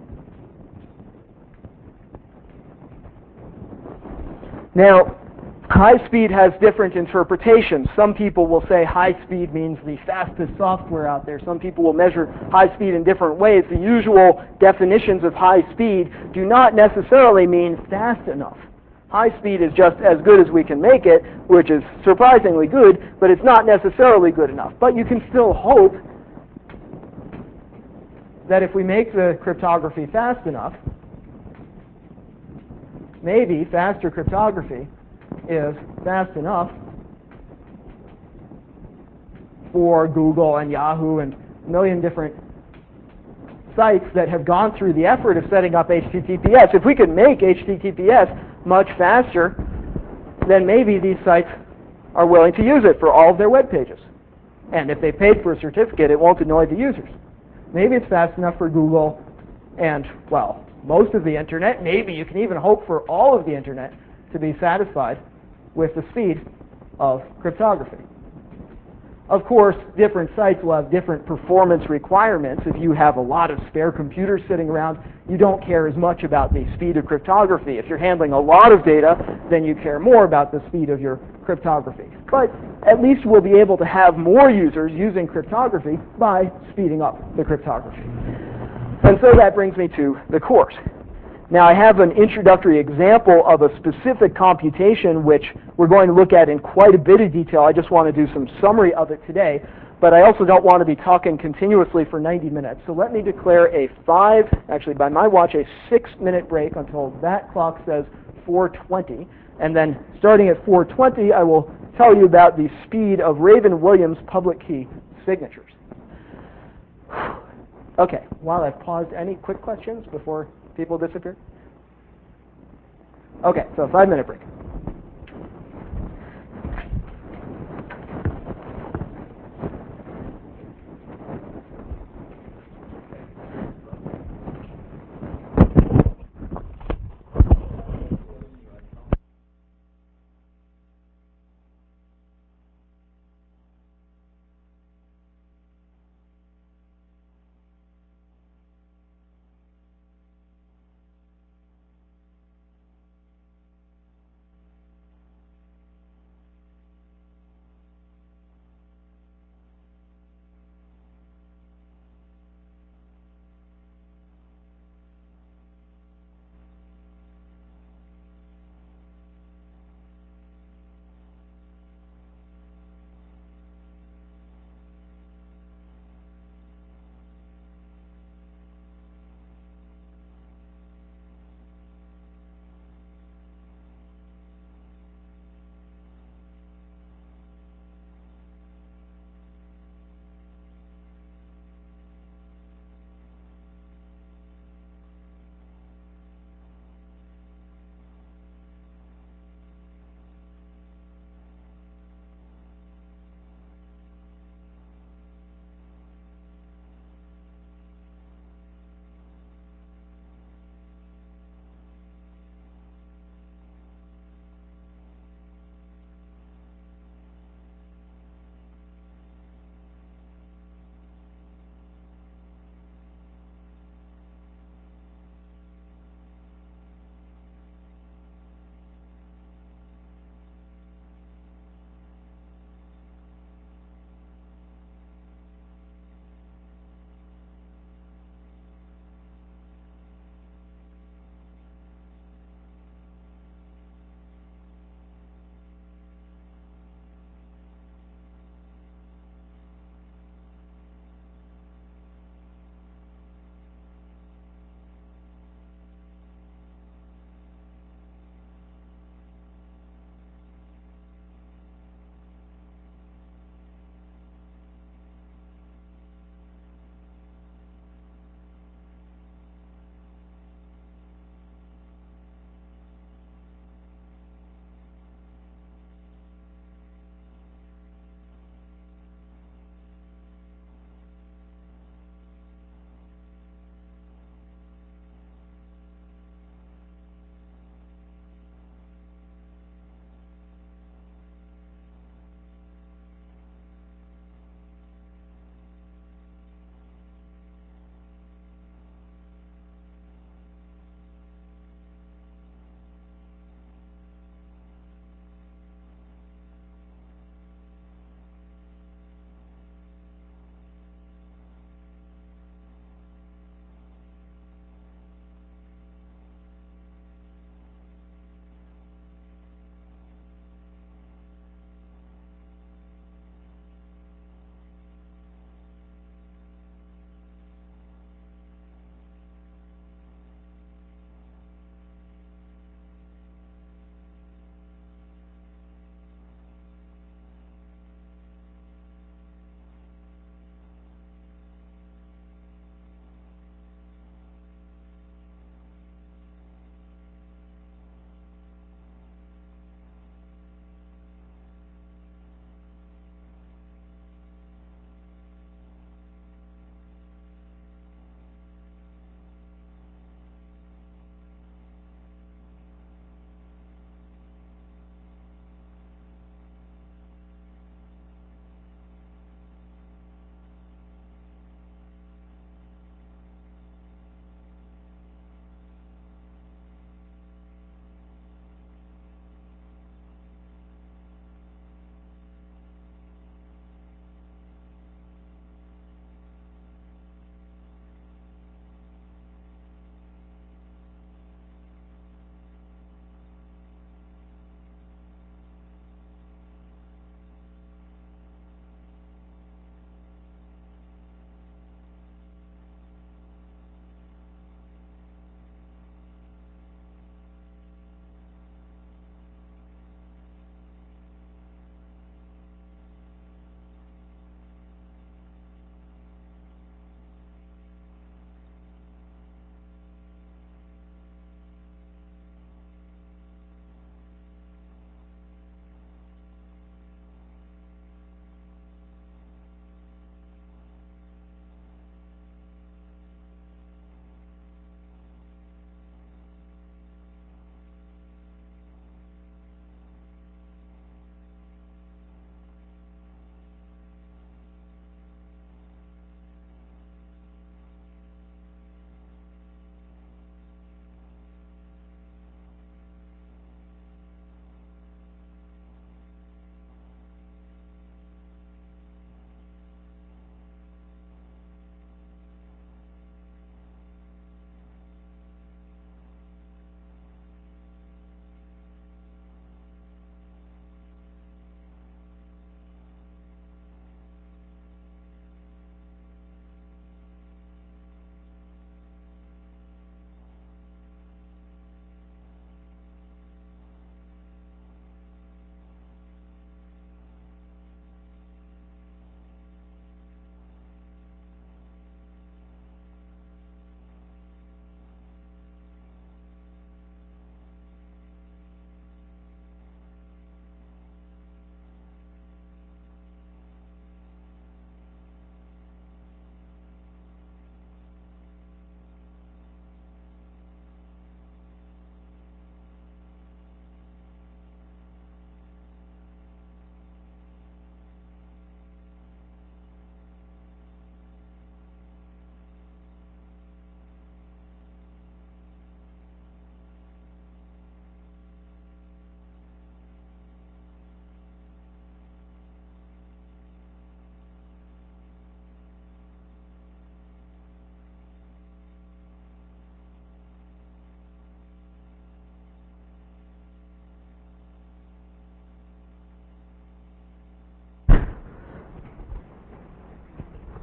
Now, High speed has different interpretations. Some people will say high speed means the fastest software out there. Some people will measure high speed in different ways. The usual definitions of high speed do not necessarily mean fast enough. High speed is just as good as we can make it, which is surprisingly good, but it's not necessarily good enough. But you can still hope that if we make the cryptography fast enough, maybe faster cryptography is fast enough for Google and Yahoo and a million different sites that have gone through the effort of setting up HTTPS. If we could make HTTPS much faster, then maybe these sites are willing to use it for all of their web pages. And if they paid for a certificate, it won't annoy the users. Maybe it's fast enough for Google and, well, most of the internet. Maybe you can even hope for all of the internet to be satisfied with the speed of cryptography. Of course, different sites will have different performance requirements. If you have a lot of spare computers sitting around, you don't care as much about the speed of cryptography. If you're handling a lot of data, then you care more about the speed of your cryptography. But at least we'll be able to have more users using cryptography by speeding up the cryptography. And so that brings me to the course. Now, I have an introductory example of a specific computation which we're going to look at in quite a bit of detail. I just want to do some summary of it today, but I also don't want to be talking continuously for 90 minutes. So let me declare actually by my watch, a 6-minute break until that clock says 4:20. And then starting at 4:20, I will tell you about the speed of Raven-Williams public key signatures. Okay, while I've paused, any quick questions before people disappear? Okay, so 5-minute break.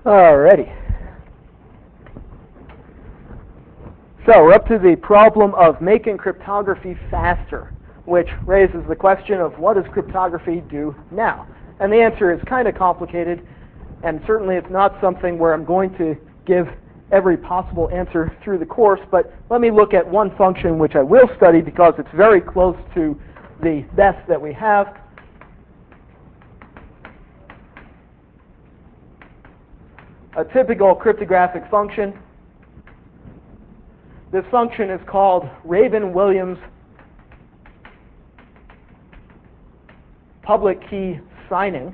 Alrighty. So we're up to the problem of making cryptography faster, which raises the question of what does cryptography do now? And the answer is kind of complicated, and certainly it's not something where I'm going to give every possible answer through the course, but let me look at one function which I will study because it's very close to the best that we have. A typical cryptographic function. This function is called Raven-Williams public key signing.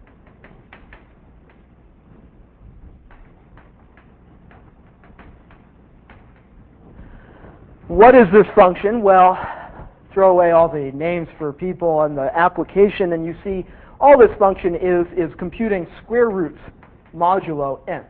What is this function? Well, throw away all the names for people and the application, and you see all this function is computing square roots modulo n.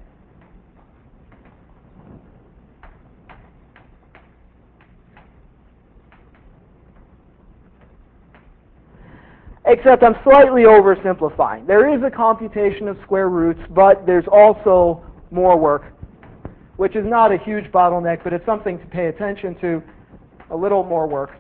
Except I'm slightly oversimplifying. There is a computation of square roots, but there's also more work, which is not a huge bottleneck, but it's something to pay attention to, a little more work.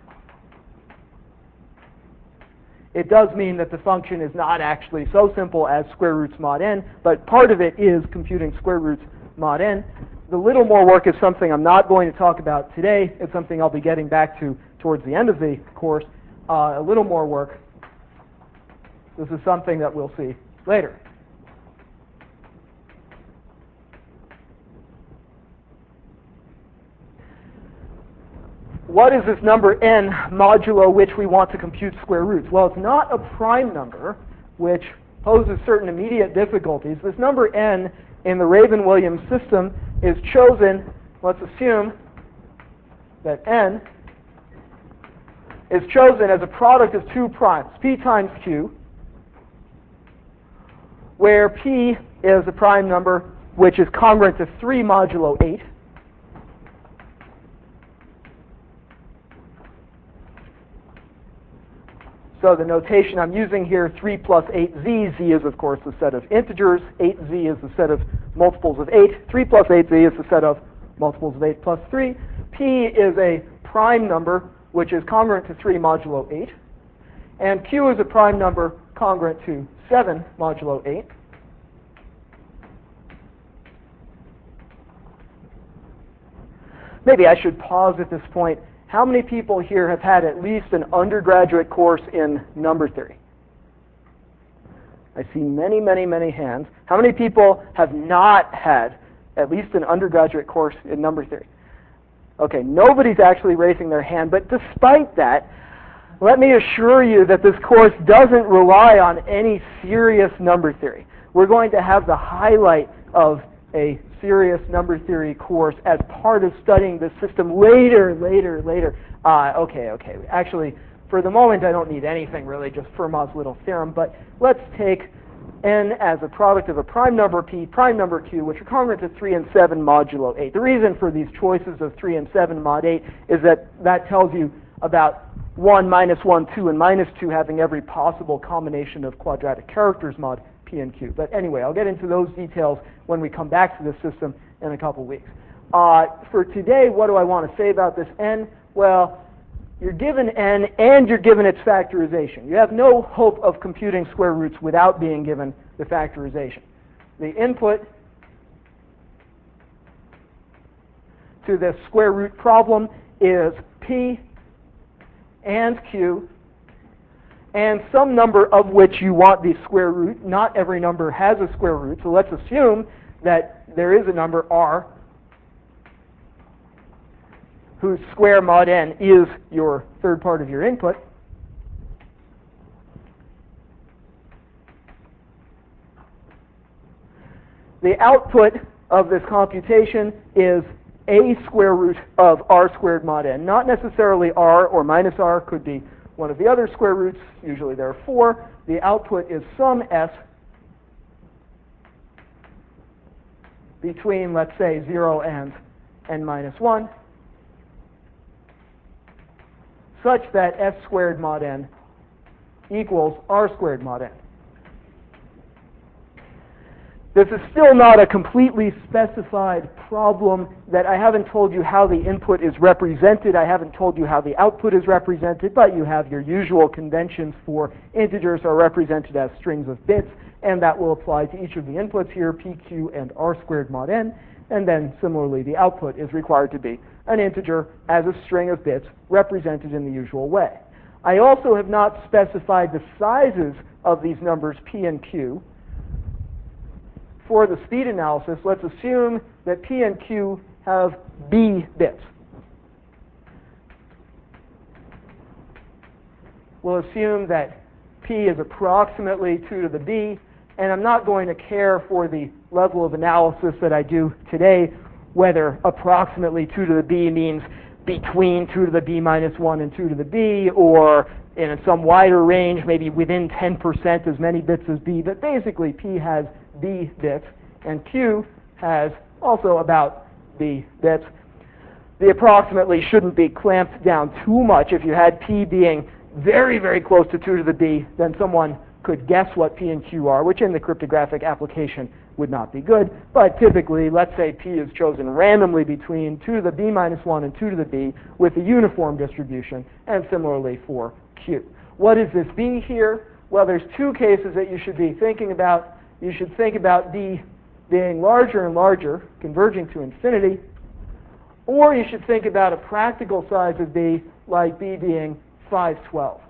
It does mean that the function is not actually so simple as square roots mod n, but part of it is computing square roots mod n. The little more work is something I'm not going to talk about today. It's something I'll be getting back to towards the end of the course. A little more work. This is something that we'll see later. What is this number n modulo which we want to compute square roots? Well, it's not a prime number, which poses certain immediate difficulties. This number n in the Raven-Williams system is chosen, let's assume that n is chosen as a product of two primes, p times q, where p is a prime number which is congruent to 3 modulo 8. So the notation I'm using here, 3 plus 8z, z is of course the set of integers, 8z is the set of multiples of 8, 3 plus 8z is the set of multiples of 8 plus 3. P is a prime number which is congruent to 3 modulo 8, and Q is a prime number congruent to 7 modulo 8. Maybe I should pause at this point. How many people here have had at least an undergraduate course in number theory? I see many, many, many hands. How many people have not had at least an undergraduate course in number theory? Okay, nobody's actually raising their hand, but despite that, let me assure you that this course doesn't rely on any serious number theory. We're going to have the highlight of a serious number theory course as part of studying the system later. Okay. Actually, for the moment, I don't need anything really, just Fermat's little theorem, but let's take n as a product of a prime number p, prime number q, which are congruent to 3 and 7 modulo 8. The reason for these choices of 3 and 7 mod 8 is that tells you about 1, minus 1, 2, and minus 2 having every possible combination of quadratic characters mod p and q. But anyway, I'll get into those details when we come back to this system in a couple weeks. For today, what do I want to say about this n? Well, you're given n and you're given its factorization. You have no hope of computing square roots without being given the factorization. The input to this square root problem is p and q and some number of which you want the square root. Not every number has a square root, so let's assume that there is a number r whose square mod n is your third part of your input. The output of this computation is a square root of r squared mod n. Not necessarily r or minus r, could be one of the other square roots. Usually there are 4. The output is some s between, let's say, 0 and n minus 1, such that s squared mod n equals r squared mod n. This is still not a completely specified problem that I haven't told you how the input is represented. I haven't told you how the output is represented, but you have your usual conventions for integers are represented as strings of bits, and that will apply to each of the inputs here, p, q, and r squared mod n. And then similarly, the output is required to be an integer as a string of bits represented in the usual way. I also have not specified the sizes of these numbers p and q. For the speed analysis, let's assume that p and q have b bits. We'll assume that p is approximately 2 to the b, and I'm not going to care for the level of analysis that I do today, whether approximately 2 to the b means between 2 to the b minus 1 and 2 to the b, or in some wider range, maybe within 10% as many bits as b, but basically p has b bits, and q has also about b bits. The approximately shouldn't be clamped down too much. If you had p being very, very close to 2 to the b, then someone could guess what p and q are, which in the cryptographic application would not be good. But typically, let's say p is chosen randomly between 2 to the b minus 1 and 2 to the b with a uniform distribution, and similarly for q. What is this b here? Well, there's two cases that you should be thinking about. You should think about b being larger and larger, converging to infinity, or you should think about a practical size of b, like b being 512.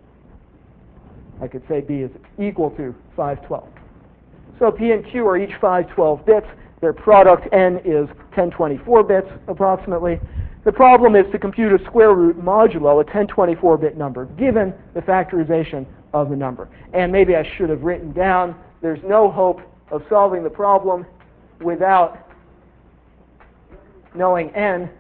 I could say b is equal to 512. So p and q are each 512 bits. Their product n is 1024 bits, approximately. The problem is to compute a square root modulo, a 1024-bit number, given the factorization of the number. And maybe I should have written down, there's no hope of solving the problem without knowing n,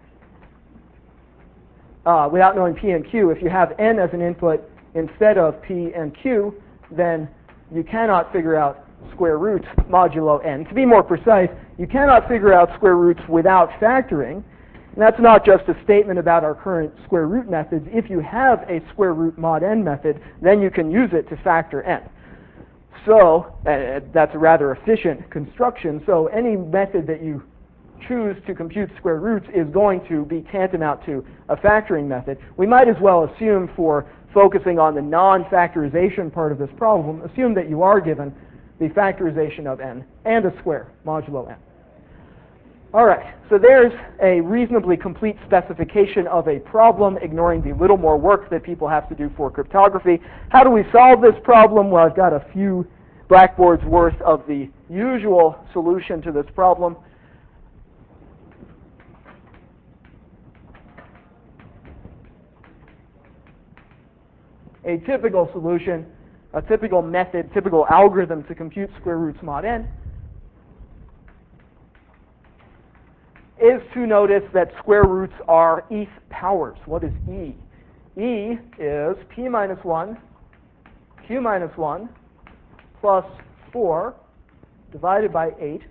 without knowing p and q. If you have n as an input instead of p and q, then you cannot figure out square roots modulo n. To be more precise, you cannot figure out square roots without factoring. And that's not just a statement about our current square root methods. If you have a square root mod n method, then you can use it to factor n. So that's a rather efficient construction. So any method that you choose to compute square roots is going to be tantamount to a factoring method. We might as well assume, for focusing on the non-factorization part of this problem, assume that you are given the factorization of n and a square modulo n. All right, so there's a reasonably complete specification of a problem, ignoring the little more work that people have to do for cryptography. How do we solve this problem? Well, I've got a few blackboards worth of the usual solution to this problem. A typical solution, a typical method, typical algorithm to compute square roots mod n is to notice that square roots are eth powers. What is e? E is p minus 1, q minus 1, plus 4 divided by 8,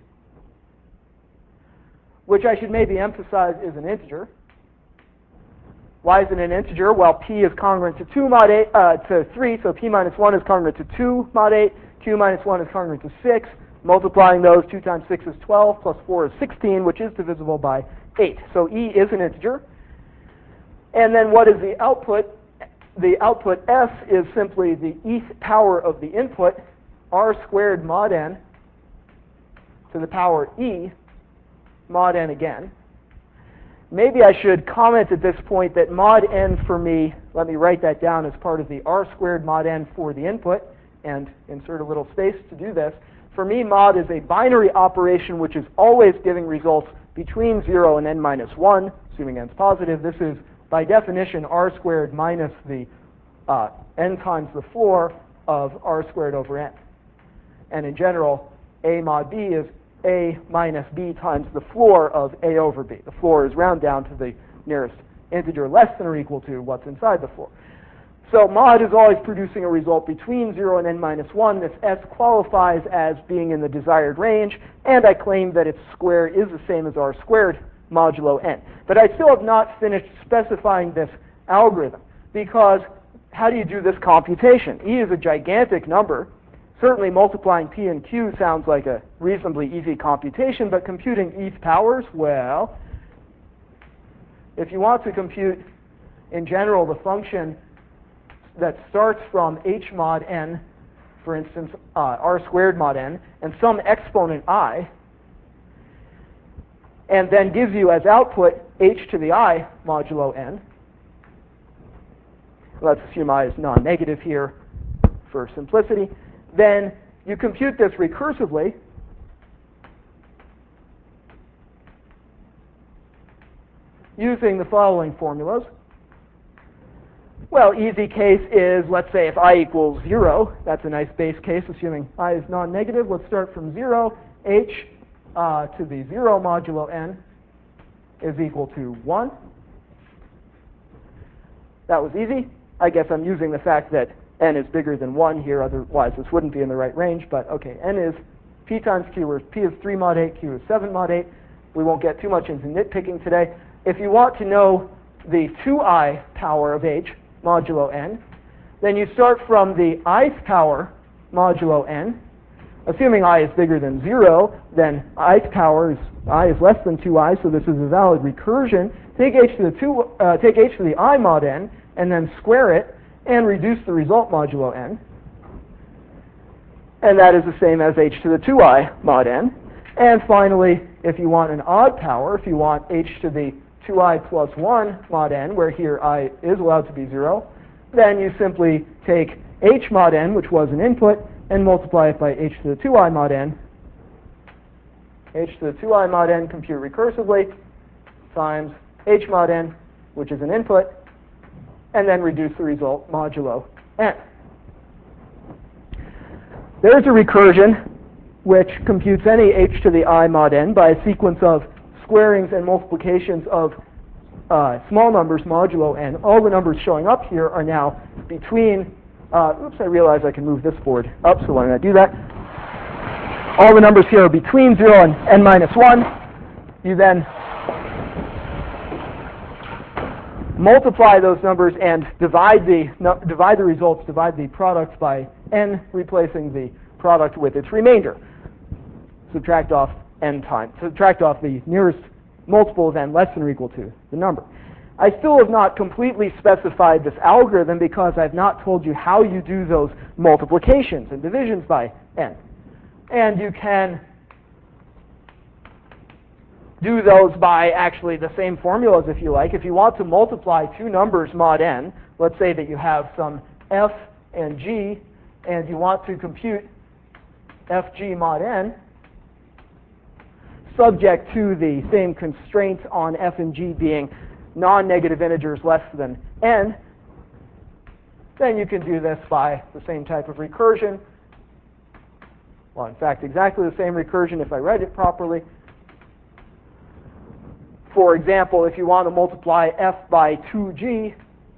which I should maybe emphasize is an integer. Why is it an integer? Well, p is congruent to 2 mod 8, to 3, so p minus 1 is congruent to 2 mod 8, q minus 1 is congruent to 6. Multiplying those, 2 times 6 is 12, plus 4 is 16, which is divisible by 8. So e is an integer. And then what is the output? The output s is simply the eth power of the input, r squared mod n to the power e mod n again. Maybe I should comment at this point that mod n for me, let me write that down as part of the r squared mod n for the input, and insert a little space to do this. For me, mod is a binary operation which is always giving results between 0 and n minus 1, assuming n is positive. This is, by definition, r squared minus the n times the floor of r squared over n. And in general, a mod b is a minus b times the floor of a over b. The floor is round down to the nearest integer less than or equal to what's inside the floor. So mod is always producing a result between 0 and n minus 1. This s qualifies as being in the desired range, and I claim that its square is the same as r squared modulo n. But I still have not finished specifying this algorithm, because how do you do this computation? E is a gigantic number, certainly multiplying p and q sounds like a reasonably easy computation, but computing eth powers, well, if you want to compute, in general, the function that starts from h mod n, for instance, r squared mod n, and some exponent I, and then gives you as output h to the I modulo n. Let's assume I is non-negative here for simplicity. Then you compute this recursively using the following formulas. Well, easy case is, let's say if I equals 0, that's a nice base case, assuming I is non-negative. Let's start from 0. H to the 0 modulo n is equal to 1. That was easy. I guess I'm using the fact that n is bigger than 1 here, otherwise this wouldn't be in the right range, but okay, n is p times q, where p is 3 mod 8, q is 7 mod 8. We won't get too much into nitpicking today. If you want to know the 2i power of h modulo n, then you start from the ith power modulo n. Assuming I is bigger than 0, then ith power is I is less than 2i, so this is a valid recursion. Take h to the I mod n, and then square it, and reduce the result modulo n. And that is the same as h to the 2i mod n. And finally, if you want an odd power, if you want h to the 2i plus 1 mod n, where here I is allowed to be 0, then you simply take h mod n, which was an input, and multiply it by h to the 2i mod n. H to the 2i mod n compute recursively times h mod n, which is an input, and then reduce the result modulo n. There's a recursion which computes any h to the I mod n by a sequence of squarings and multiplications of small numbers modulo n. All the numbers showing up here are now between, oops, I realize I can move this board up, so why don't I do that? All the numbers here are between 0 and n minus 1. You then multiply those numbers and divide the results, divide the product by n, replacing the product with its remainder. Subtract off n times. Subtract off the nearest multiple of n less than or equal to the number. I still have not completely specified this algorithm because I've not told you how you do those multiplications and divisions by n. And you can do those by actually the same formulas if you like. If you want to multiply two numbers mod n, let's say that you have some f and g, and you want to compute fg mod n, subject to the same constraints on f and g being non-negative integers less than n, then you can do this by the same type of recursion. Well, in fact, exactly the same recursion if I read it properly. For example, if you want to multiply f by 2g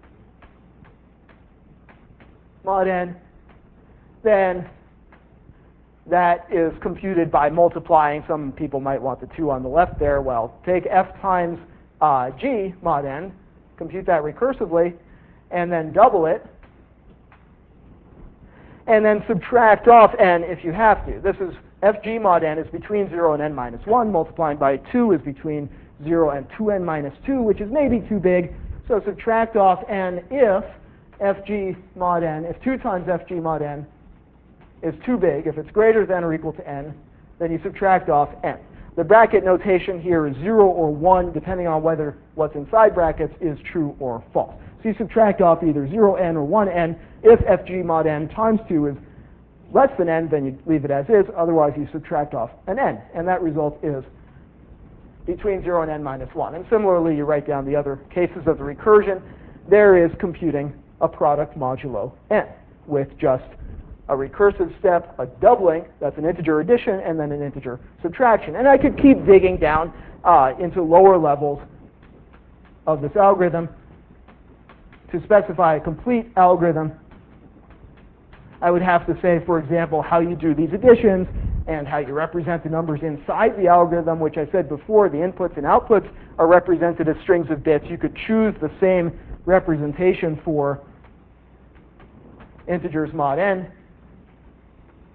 mod n, then that is computed by multiplying. Some people might want the 2 on the left there. Well, take f times g mod n, compute that recursively, and then double it, and then subtract off n if you have to. This is fg mod n is between 0 and n minus 1. Multiplying by 2 is between 0 and 2n minus 2, which is maybe too big. So subtract off n if fg mod n, if 2 times fg mod n is too big. If it's greater than or equal to n, then you subtract off n. The bracket notation here is 0 or 1, depending on whether what's inside brackets is true or false. So you subtract off either 0n or 1n. If fg mod n times 2 is less than n, then you leave it as is. Otherwise, you subtract off an n. And that result is between 0 and n minus 1. And similarly, you write down the other cases of the recursion. There is computing a product modulo n with just a recursive step, a doubling, that's an integer addition, and then an integer subtraction. And I could keep digging down into lower levels of this algorithm to specify a complete algorithm. I would have to say, for example, how you do these additions and how you represent the numbers inside the algorithm, which I said before, the inputs and outputs are represented as strings of bits. You could choose the same representation for integers mod n.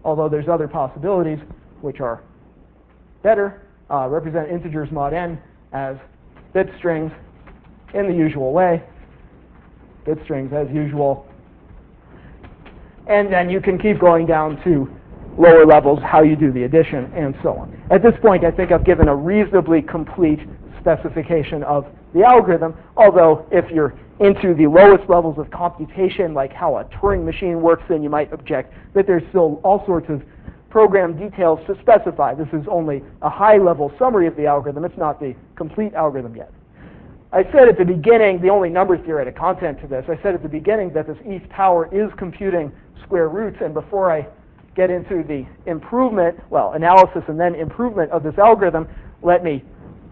although there's other possibilities which are better. Represent integers mod n as bit strings in the usual way. Bit strings as usual. And then you can keep going down to lower levels, how you do the addition, and so on. At this point, I think I've given a reasonably complete specification of the algorithm, although if you're into the lowest levels of computation, like how a Turing machine works, then you might object that there's still all sorts of program details to specify. This is only a high-level summary of the algorithm. It's not the complete algorithm yet. I said at the beginning, the only number theoretic content to this, I said at the beginning that this ETH power is computing square roots, and before I get into the improvement, well, analysis and then improvement of this algorithm, let me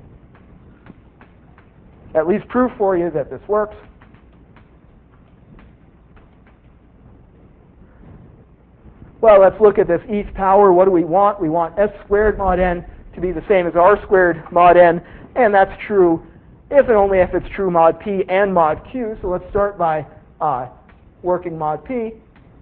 at least prove for you that this works. Well, let's look at this ETH power. What do we want? We want s squared mod n to be the same as r squared mod n, and that's true if and only if it's true mod p and mod q. So let's start by working mod p.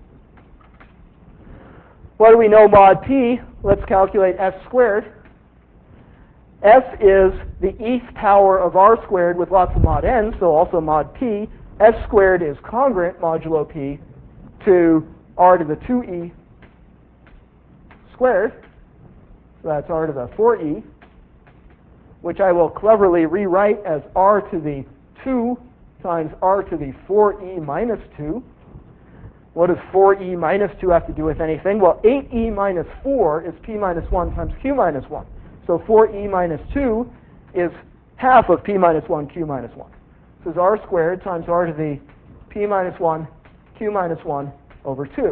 What do we know mod p? Let's calculate s squared. S is the ETH power of r squared with lots of mod n, so also mod p. S squared is congruent modulo p to r to the 2e squared. So that's r to the 4e, which I will cleverly rewrite as r to the 2 times r to the 4e minus 2. What does 4e minus 2 have to do with anything? Well, 8e minus 4 is p minus 1 times q minus 1. So 4e minus 2 is half of p minus 1, q minus 1. This is r squared times r to the p minus 1, q minus 1 over 2.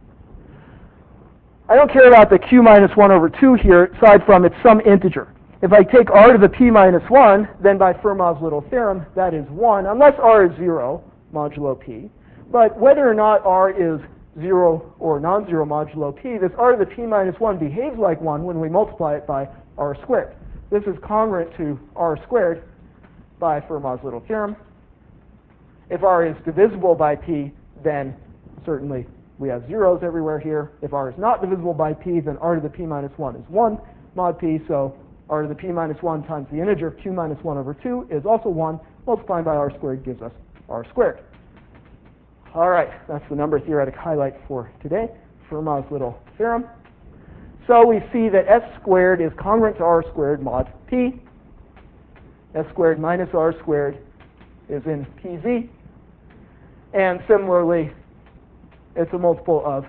I don't care about the q minus 1 over 2 here, aside from it's some integer. If I take r to the p minus 1, then by Fermat's little theorem, that is 1, unless r is 0 modulo p. But whether or not r is 0 or non-zero modulo p, this r to the p minus 1 behaves like 1 when we multiply it by r squared. This is congruent to r squared by Fermat's little theorem. If r is divisible by p, then certainly we have zeros everywhere here. If r is not divisible by p, then r to the p minus 1 is 1 mod p, so r to the p minus 1 times the integer q minus 1 over 2 is also 1. Multiplying by r squared gives us r squared. All right, that's the number theoretic highlight for today, Fermat's little theorem. So we see that s squared is congruent to r squared mod p. S squared minus r squared is in pz. And similarly, it's a multiple of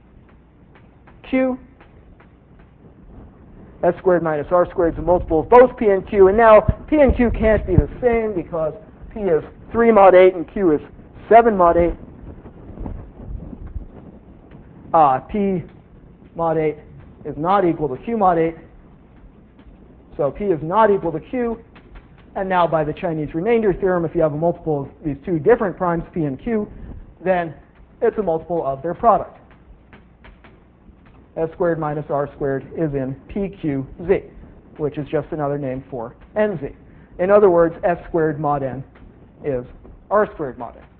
q. S squared minus r squared is a multiple of both p and q. And now p and q can't be the same because p is 3 mod 8 and q is 7 mod 8. P mod 8 is not equal to q mod 8. So p is not equal to q. And now by the Chinese remainder theorem, if you have a multiple of these two different primes, p and q, then it's a multiple of their product. S squared minus r squared is in PQZ, which is just another name for NZ. In other words, s squared mod n is r squared mod n.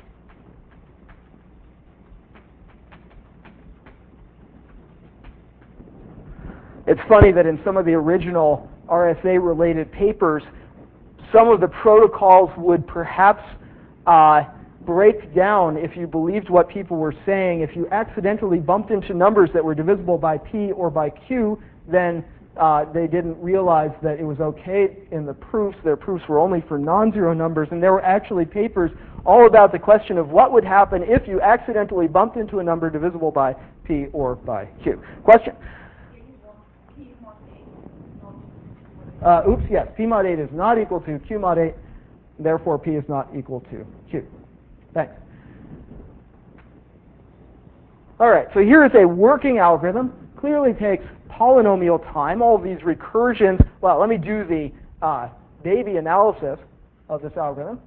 It's funny that in some of the original RSA-related papers, some of the protocols would perhaps break down if you believed what people were saying. If you accidentally bumped into numbers that were divisible by p or by q, then they didn't realize that it was okay in the proofs. Their proofs were only for non-zero numbers, and there were actually papers all about the question of what would happen if you accidentally bumped into a number divisible by p or by q. Question? Oops, yes, p mod 8 is not equal to q mod 8, therefore p is not equal to q. Thanks. All right, so here is a working algorithm. Clearly takes polynomial time. All of these recursions, well, let me do the baby analysis of this algorithm.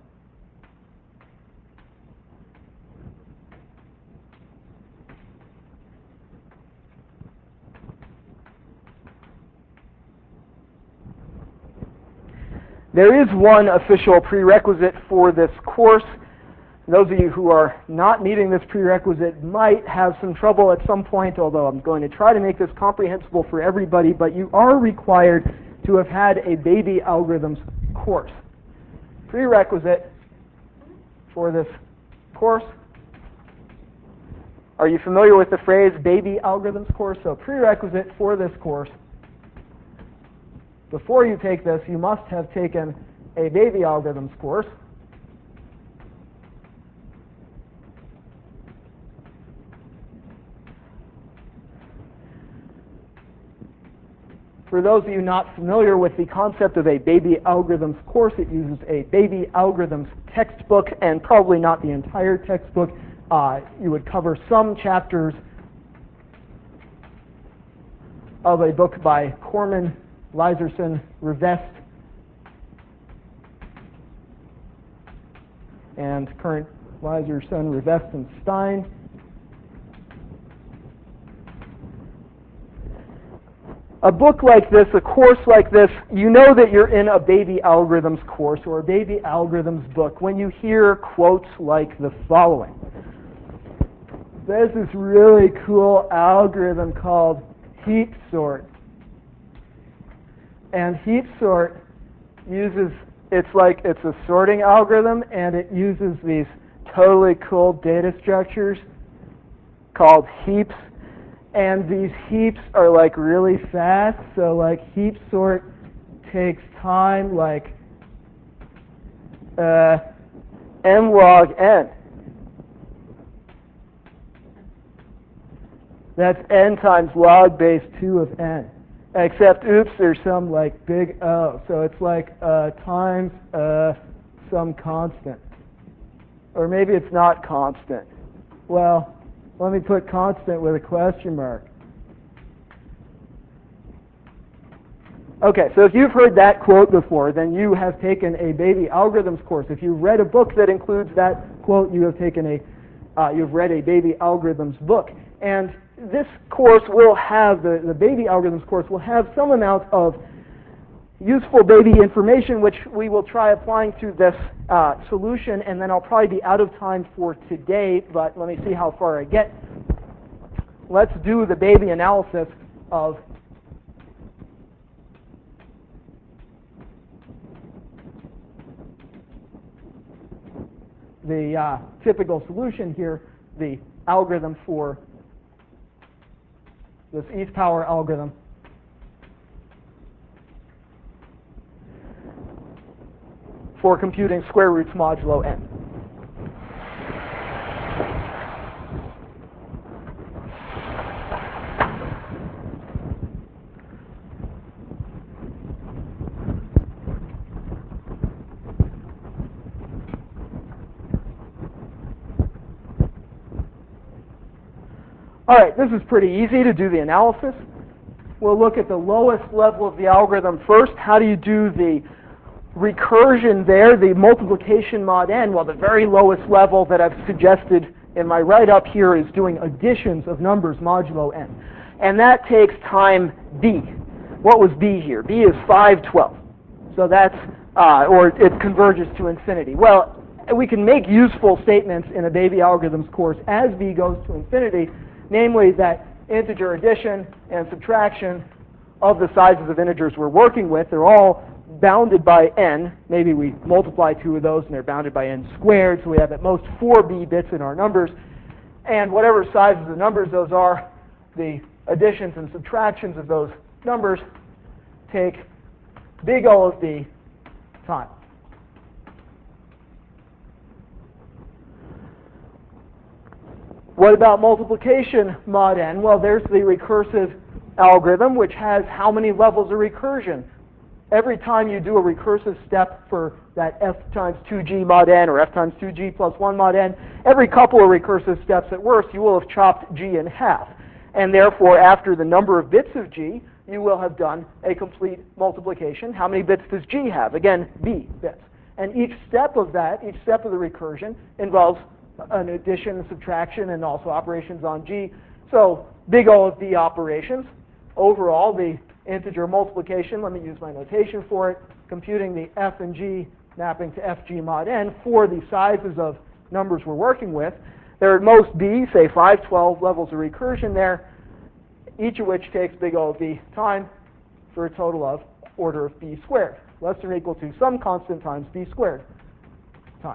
There is one official prerequisite for this course. those of you who are not meeting this prerequisite might have some trouble at some point, although I'm going to try to make this comprehensible for everybody, but you are required to have had a baby algorithms course. Prerequisite for this course. Are you familiar with the phrase baby algorithms course? So prerequisite for this course. Before you take this, you must have taken a baby algorithms course. For those of you not familiar with the concept of a baby algorithms course, it uses a baby algorithms textbook, and probably not the entire textbook. You would cover some chapters of a book by Corman, Leiserson, Rivest, and current Leiserson, Rivest, and Stein. A book like this, a course like this, you know that you're in a baby algorithms course or a baby algorithms book when you hear quotes like the following. There's this really cool algorithm called heap sort. And heap sort uses, it's a sorting algorithm, and it uses these totally cool data structures called heaps. And these heaps are like really fast, so like heap sort takes time like m log n. That's n times log base 2 of n. Except, oops, there's some like big O. So it's like times some constant. Or maybe it's not constant. Well, let me put constant with a question mark. Okay, so if you've heard that quote before, then you have taken a baby algorithms course. If you've read a book that includes that quote, you have taken you've read a baby algorithms book. And this course will have, the baby algorithms course will have some amount of useful baby information, which we will try applying to this solution, and then I'll probably be out of time for today, but let me see how far I get. Let's do the baby analysis of the typical solution here, the algorithm for this East Power algorithm. For computing square roots modulo n. All right, this is pretty easy to do the analysis. We'll look at the lowest level of the algorithm first. How do you do the recursion there, the multiplication mod n? Well, the very lowest level that I've suggested in my write-up here is doing additions of numbers modulo n. And that takes time b. What was b here? b is 512. So that's, or it converges to infinity. Well, we can make useful statements in a baby algorithms course as b goes to infinity, namely that integer addition and subtraction of the sizes of integers we're working with, they're all bounded by n. Maybe we multiply two of those and they're bounded by n squared, so we have at most 4 b bits in our numbers. And whatever sizes of numbers those are, the additions and subtractions of those numbers take big O of b time. What about multiplication mod n? Well, there's the recursive algorithm, which has how many levels of recursion? Every time you do a recursive step for that f times 2g mod n or f times 2g plus 1 mod n, every couple of recursive steps at worst, you will have chopped g in half. And therefore, after the number of bits of g, you will have done a complete multiplication. How many bits does g have? Again, b bits. And each step of that, each step of the recursion, involves an addition and subtraction and also operations on g. So big O of b operations. Overall, the integer multiplication, let me use my notation for it, computing the f and g mapping to fg mod n for the sizes of numbers we're working with. There are at most b, say 512 levels of recursion there, each of which takes big O of b time for a total of order of b squared, less than or equal to some constant times b squared time.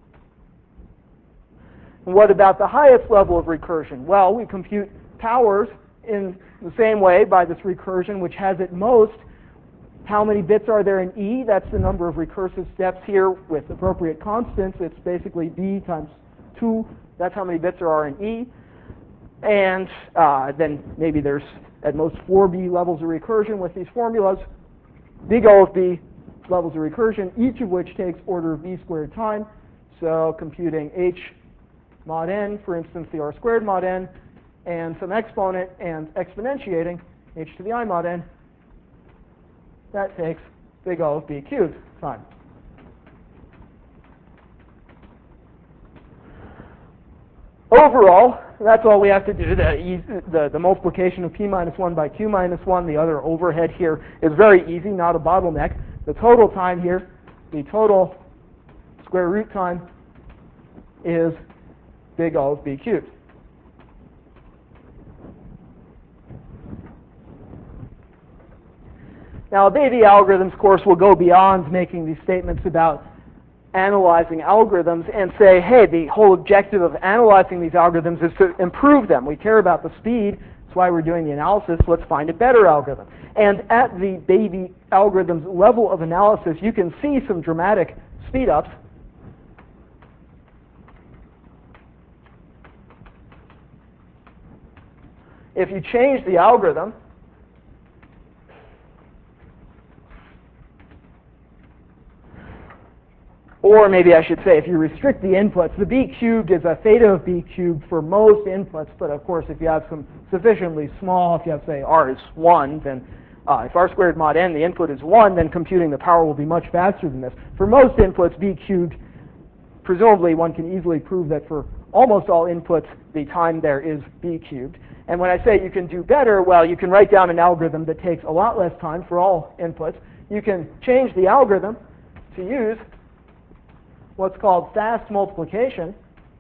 And what about the highest level of recursion? Well, we compute powers in the same way by this recursion, which has at most how many bits are there in E. That's the number of recursive steps here with appropriate constants. It's basically b times 2. That's how many bits there are in E. And then maybe there's at most 4b levels of recursion with these formulas. Big O of b levels of recursion, each of which takes order of b squared time. So computing h mod n, for instance, the r squared mod n, and some exponent and exponentiating h to the I mod n, that takes big O of b cubed time. Overall, that's all we have to do. The multiplication of p minus 1 by q minus 1, the other overhead here, is very easy, not a bottleneck. The total time here, the total square root time, is big O of b cubed. Now, a baby algorithms course will go beyond making these statements about analyzing algorithms and say, hey, the whole objective of analyzing these algorithms is to improve them. We care about the speed. That's why we're doing the analysis. Let's find a better algorithm. And at the baby algorithms level of analysis, you can see some dramatic speed-ups. If you change the algorithm, or maybe I should say, if you restrict the inputs, the b cubed is a theta of b cubed for most inputs, but of course if you have some sufficiently small, if you have, say, r is 1, then if r squared mod n, the input is 1, then computing the power will be much faster than this. For most inputs, b cubed, presumably one can easily prove that for almost all inputs, the time there is b cubed. And when I say you can do better, well, you can write down an algorithm that takes a lot less time for all inputs. You can change the algorithm to use what's called fast multiplication.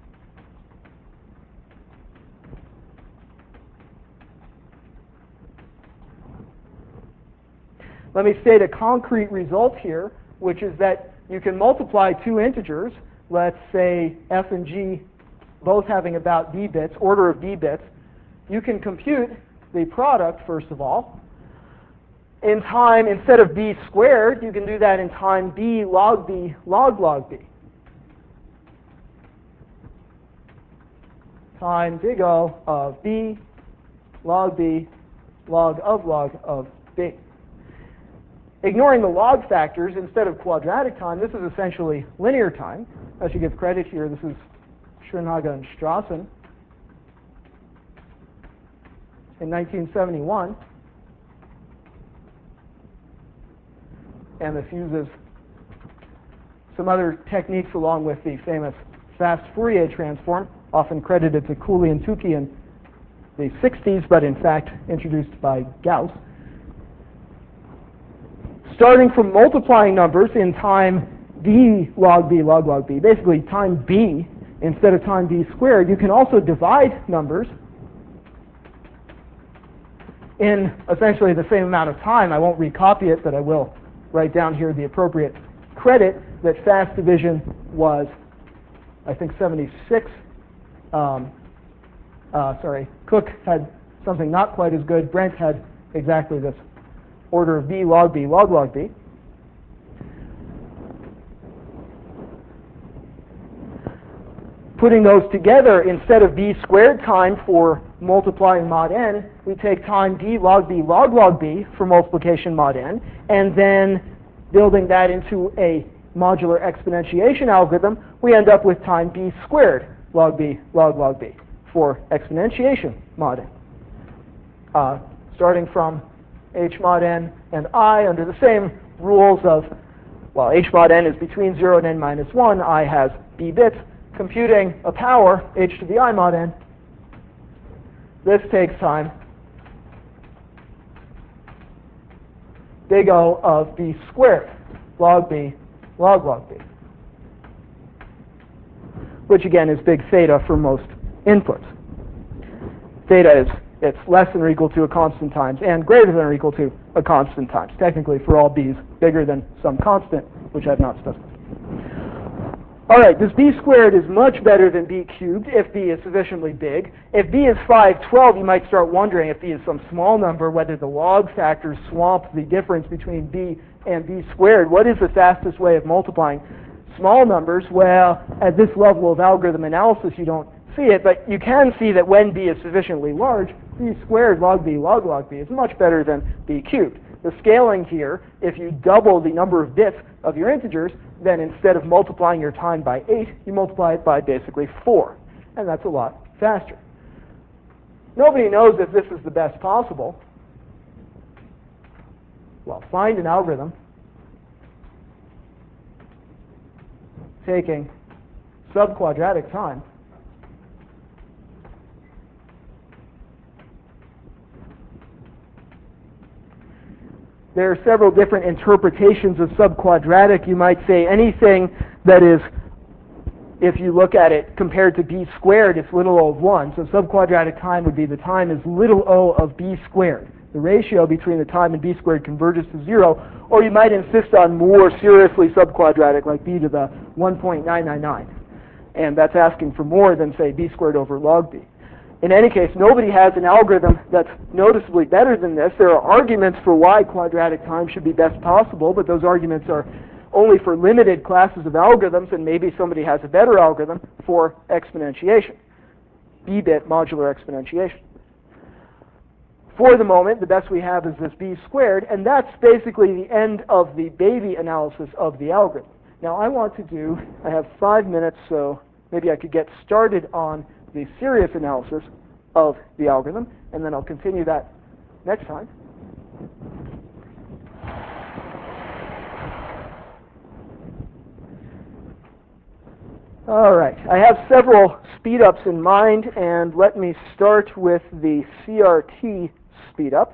Let me state a concrete result here, which is that you can multiply two integers, let's say f and g, both having about b bits, order of b bits. You can compute the product, first of all. In time, instead of b squared, you can do that in time b log b log b. Time big O of b log of b. Ignoring the log factors, instead of quadratic time, this is essentially linear time. I should give credit here. This is Schönhager and Strassen in 1971. And this uses some other techniques along with the famous fast Fourier transform, often credited to Cooley and Tukey in the 60s, but in fact introduced by Gauss. Starting from multiplying numbers in time b log b, basically time b instead of time b squared, you can also divide numbers in essentially the same amount of time. I won't recopy it, but I will write down here the appropriate credit that fast division was, I think, 76. Cook had something not quite as good. Brent had exactly this order of b log b. Putting those together, instead of b squared time for multiplying mod n, we take time b log b for multiplication mod n, and then building that into a modular exponentiation algorithm, we end up with time b squared log b for exponentiation mod n. Starting from h mod n and I under the same rules of, well, h mod n is between 0 and n minus 1, I has b bits, computing a power, h to the I mod n. This takes time big O of b squared log b log b. which again is big theta for most inputs. Theta is it's less than or equal to a constant times and greater than or equal to a constant times. Technically, for all b's, bigger than some constant, which I've not specified. All right, this b squared is much better than b cubed if b is sufficiently big. If b is 512, you might start wondering if b is some small number, whether the log factors swamp the difference between b and b squared. What is the fastest way of multiplying small numbers? Well, at this level of algorithm analysis, you don't see it, but you can see that when b is sufficiently large, b squared log b log b is much better than b cubed. The scaling here, if you double the number of bits of your integers, then instead of multiplying your time by 8, you multiply it by basically 4. And that's a lot faster. Nobody knows if this is the best possible. Well, find an algorithm taking subquadratic time There are several different interpretations of subquadratic. You might say anything that is, if you look at it compared to b squared, it's little o of 1. So subquadratic time would be the time is little o of b squared. The ratio between the time and b squared converges to 0. Or you might insist on more seriously subquadratic, like b to the 1.999. And that's asking for more than, say, b squared over log b. In any case, nobody has an algorithm that's noticeably better than this. There are arguments for why quadratic time should be best possible, but those arguments are only for limited classes of algorithms, and maybe somebody has a better algorithm for exponentiation, b-bit modular exponentiation. For the moment, the best we have is this b squared, and that's basically the end of the baby analysis of the algorithm. Now I have 5 minutes, so maybe I could get started on the serious analysis of the algorithm, and then I'll continue that next time. All right, I have several speedups in mind, and let me start with the CRT speedup.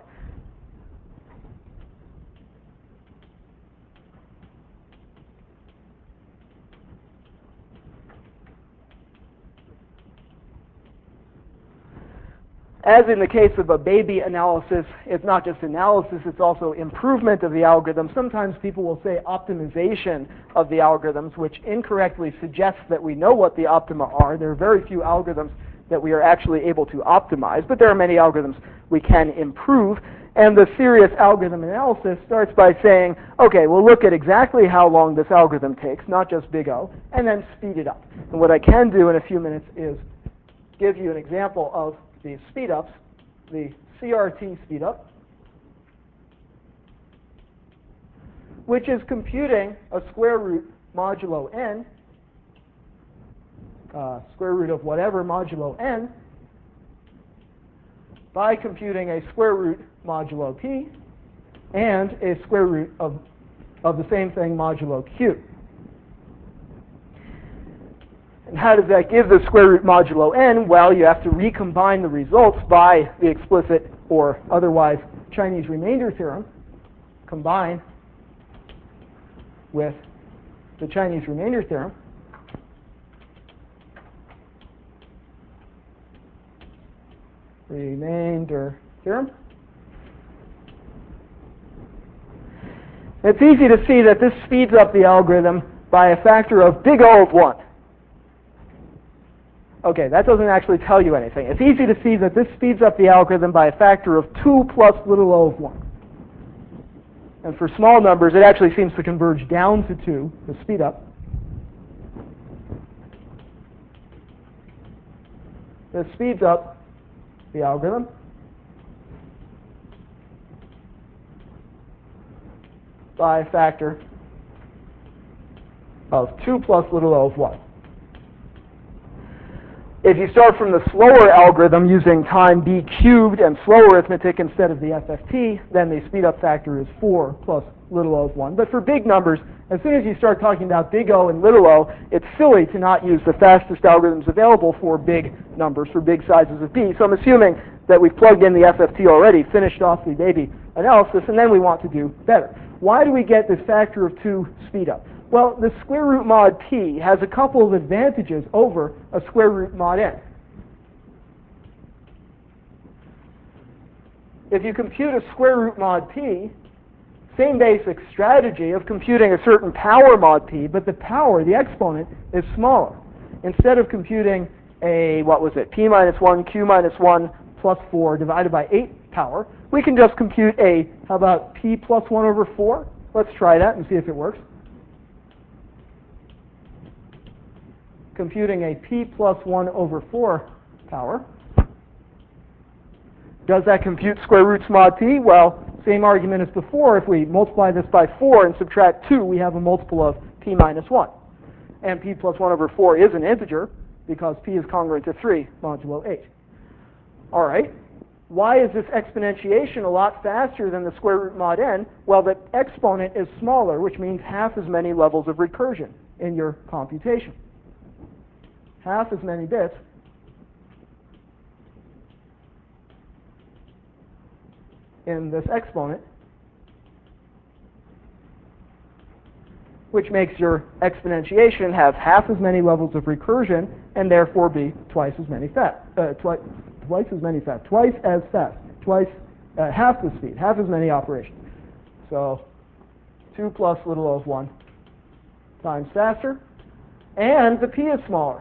As in the case of a baby analysis, it's not just analysis, it's also improvement of the algorithm. Sometimes people will say optimization of the algorithms, which incorrectly suggests that we know what the optima are. There are very few algorithms that we are actually able to optimize, but there are many algorithms we can improve. And the serious algorithm analysis starts by saying, okay, we'll look at exactly how long this algorithm takes, not just big O, and then speed it up. And what I can do in a few minutes is give you an example of the speedups, the CRT speedup, which is computing a square root modulo n, square root of whatever modulo n, by computing a square root modulo p and a square root of the same thing modulo q. And how does that give the square root modulo n? Well, you have to recombine the results by the explicit or otherwise Chinese remainder theorem, combine with the Chinese remainder theorem. Remainder theorem. It's easy to see that this speeds up the algorithm by a factor of big O of 1. Okay, that doesn't actually tell you anything. It's easy to see that this speeds up the algorithm by a factor of 2 plus little o of 1. And for small numbers, it actually seems to converge down to 2, the speed up. This speeds up the algorithm by a factor of 2 plus little o of 1. If you start from the slower algorithm using time b cubed and slow arithmetic instead of the FFT, then the speed up factor is 4 plus little o of 1. But for big numbers, as soon as you start talking about big O and little o, it's silly to not use the fastest algorithms available for big numbers, for big sizes of b. So I'm assuming that we've plugged in the FFT already, finished off the baby analysis, and then we want to do better. Why do we get this factor of 2 speed up? Well, the square root mod p has a couple of advantages over a square root mod n. If you compute a square root mod p, same basic strategy of computing a certain power mod p, but the power, the exponent, is smaller. Instead of computing a, p minus 1, q minus 1 plus 4 divided by 8 power, we can just compute a, how about p plus 1 over 4? Let's try that and see if it works. Computing a p plus 1 over 4 power. Does that compute square roots mod p? Well, same argument as before. If we multiply this by 4 and subtract 2, we have a multiple of p minus 1. And p plus 1 over 4 is an integer because p is congruent to 3 modulo 8. All right. Why is this exponentiation a lot faster than the square root mod n? Well, the exponent is smaller, which means half as many levels of recursion in your computation. Half as many bits in this exponent, which makes your exponentiation have half as many levels of recursion and therefore be twice as fast, half the speed, half as many operations. So 2 plus little o of 1 times faster, and the p is smaller.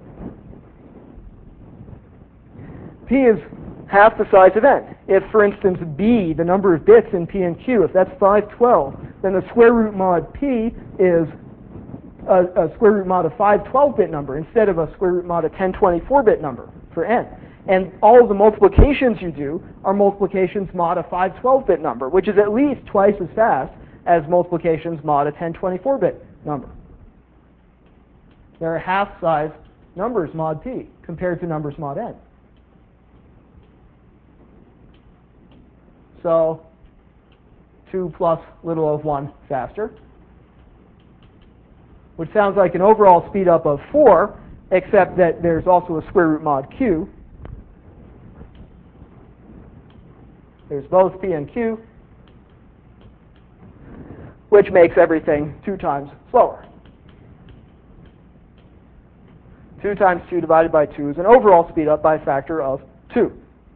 P is half the size of n. If, for instance, b, the number of bits in p and q, if that's 512, then the square root mod p is a square root mod of 512-bit number instead of a square root mod of 1024-bit number for n. And all of the multiplications you do are multiplications mod a 512-bit number, which is at least twice as fast as multiplications mod a 1024-bit number. There are half-size numbers mod p compared to numbers mod n. So 2 plus little o of 1 faster, which sounds like an overall speed up of 4, except that there's also a square root mod q. There's both p and q, which makes everything 2 times slower. 2 times 2 divided by 2 is an overall speed up by a factor of 2.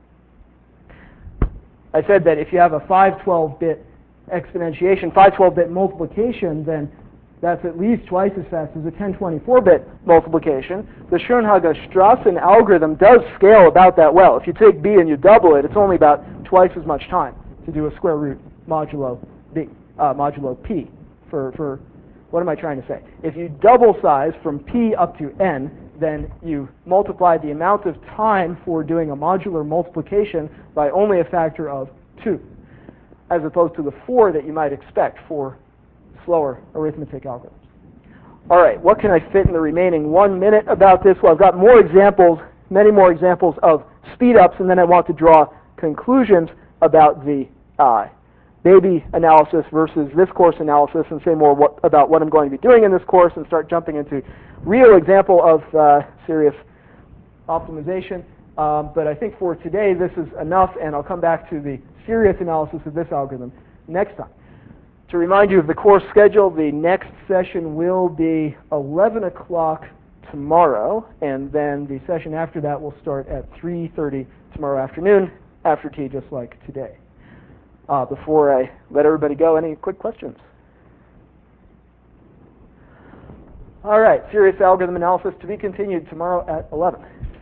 I said that if you have a 512-bit exponentiation, 512-bit multiplication, then that's at least twice as fast as a 1024-bit multiplication. The Schoenhager-Strassen algorithm does scale about that well. If you take b and you double it, it's only about twice as much time to do a square root modulo p. For what am I trying to say? If you double size from p up to n, then you multiply the amount of time for doing a modular multiplication by only a factor of 2, as opposed to the 4 that you might expect for slower arithmetic algorithms. All right, what can I fit in the remaining 1 minute about this? Well, I've got more examples, many more examples of speed-ups, and then I want to draw conclusions about the baby analysis versus this course analysis, and say more about what I'm going to be doing in this course, and start jumping into real example of serious optimization. But I think for today this is enough, and I'll come back to the serious analysis of this algorithm next time. To remind you of the course schedule, the next session will be 11 o'clock tomorrow, and then the session after that will start at 3:30 tomorrow afternoon, after tea, just like today. Before I let everybody go, any quick questions? All right, serious algorithm analysis to be continued tomorrow at 11.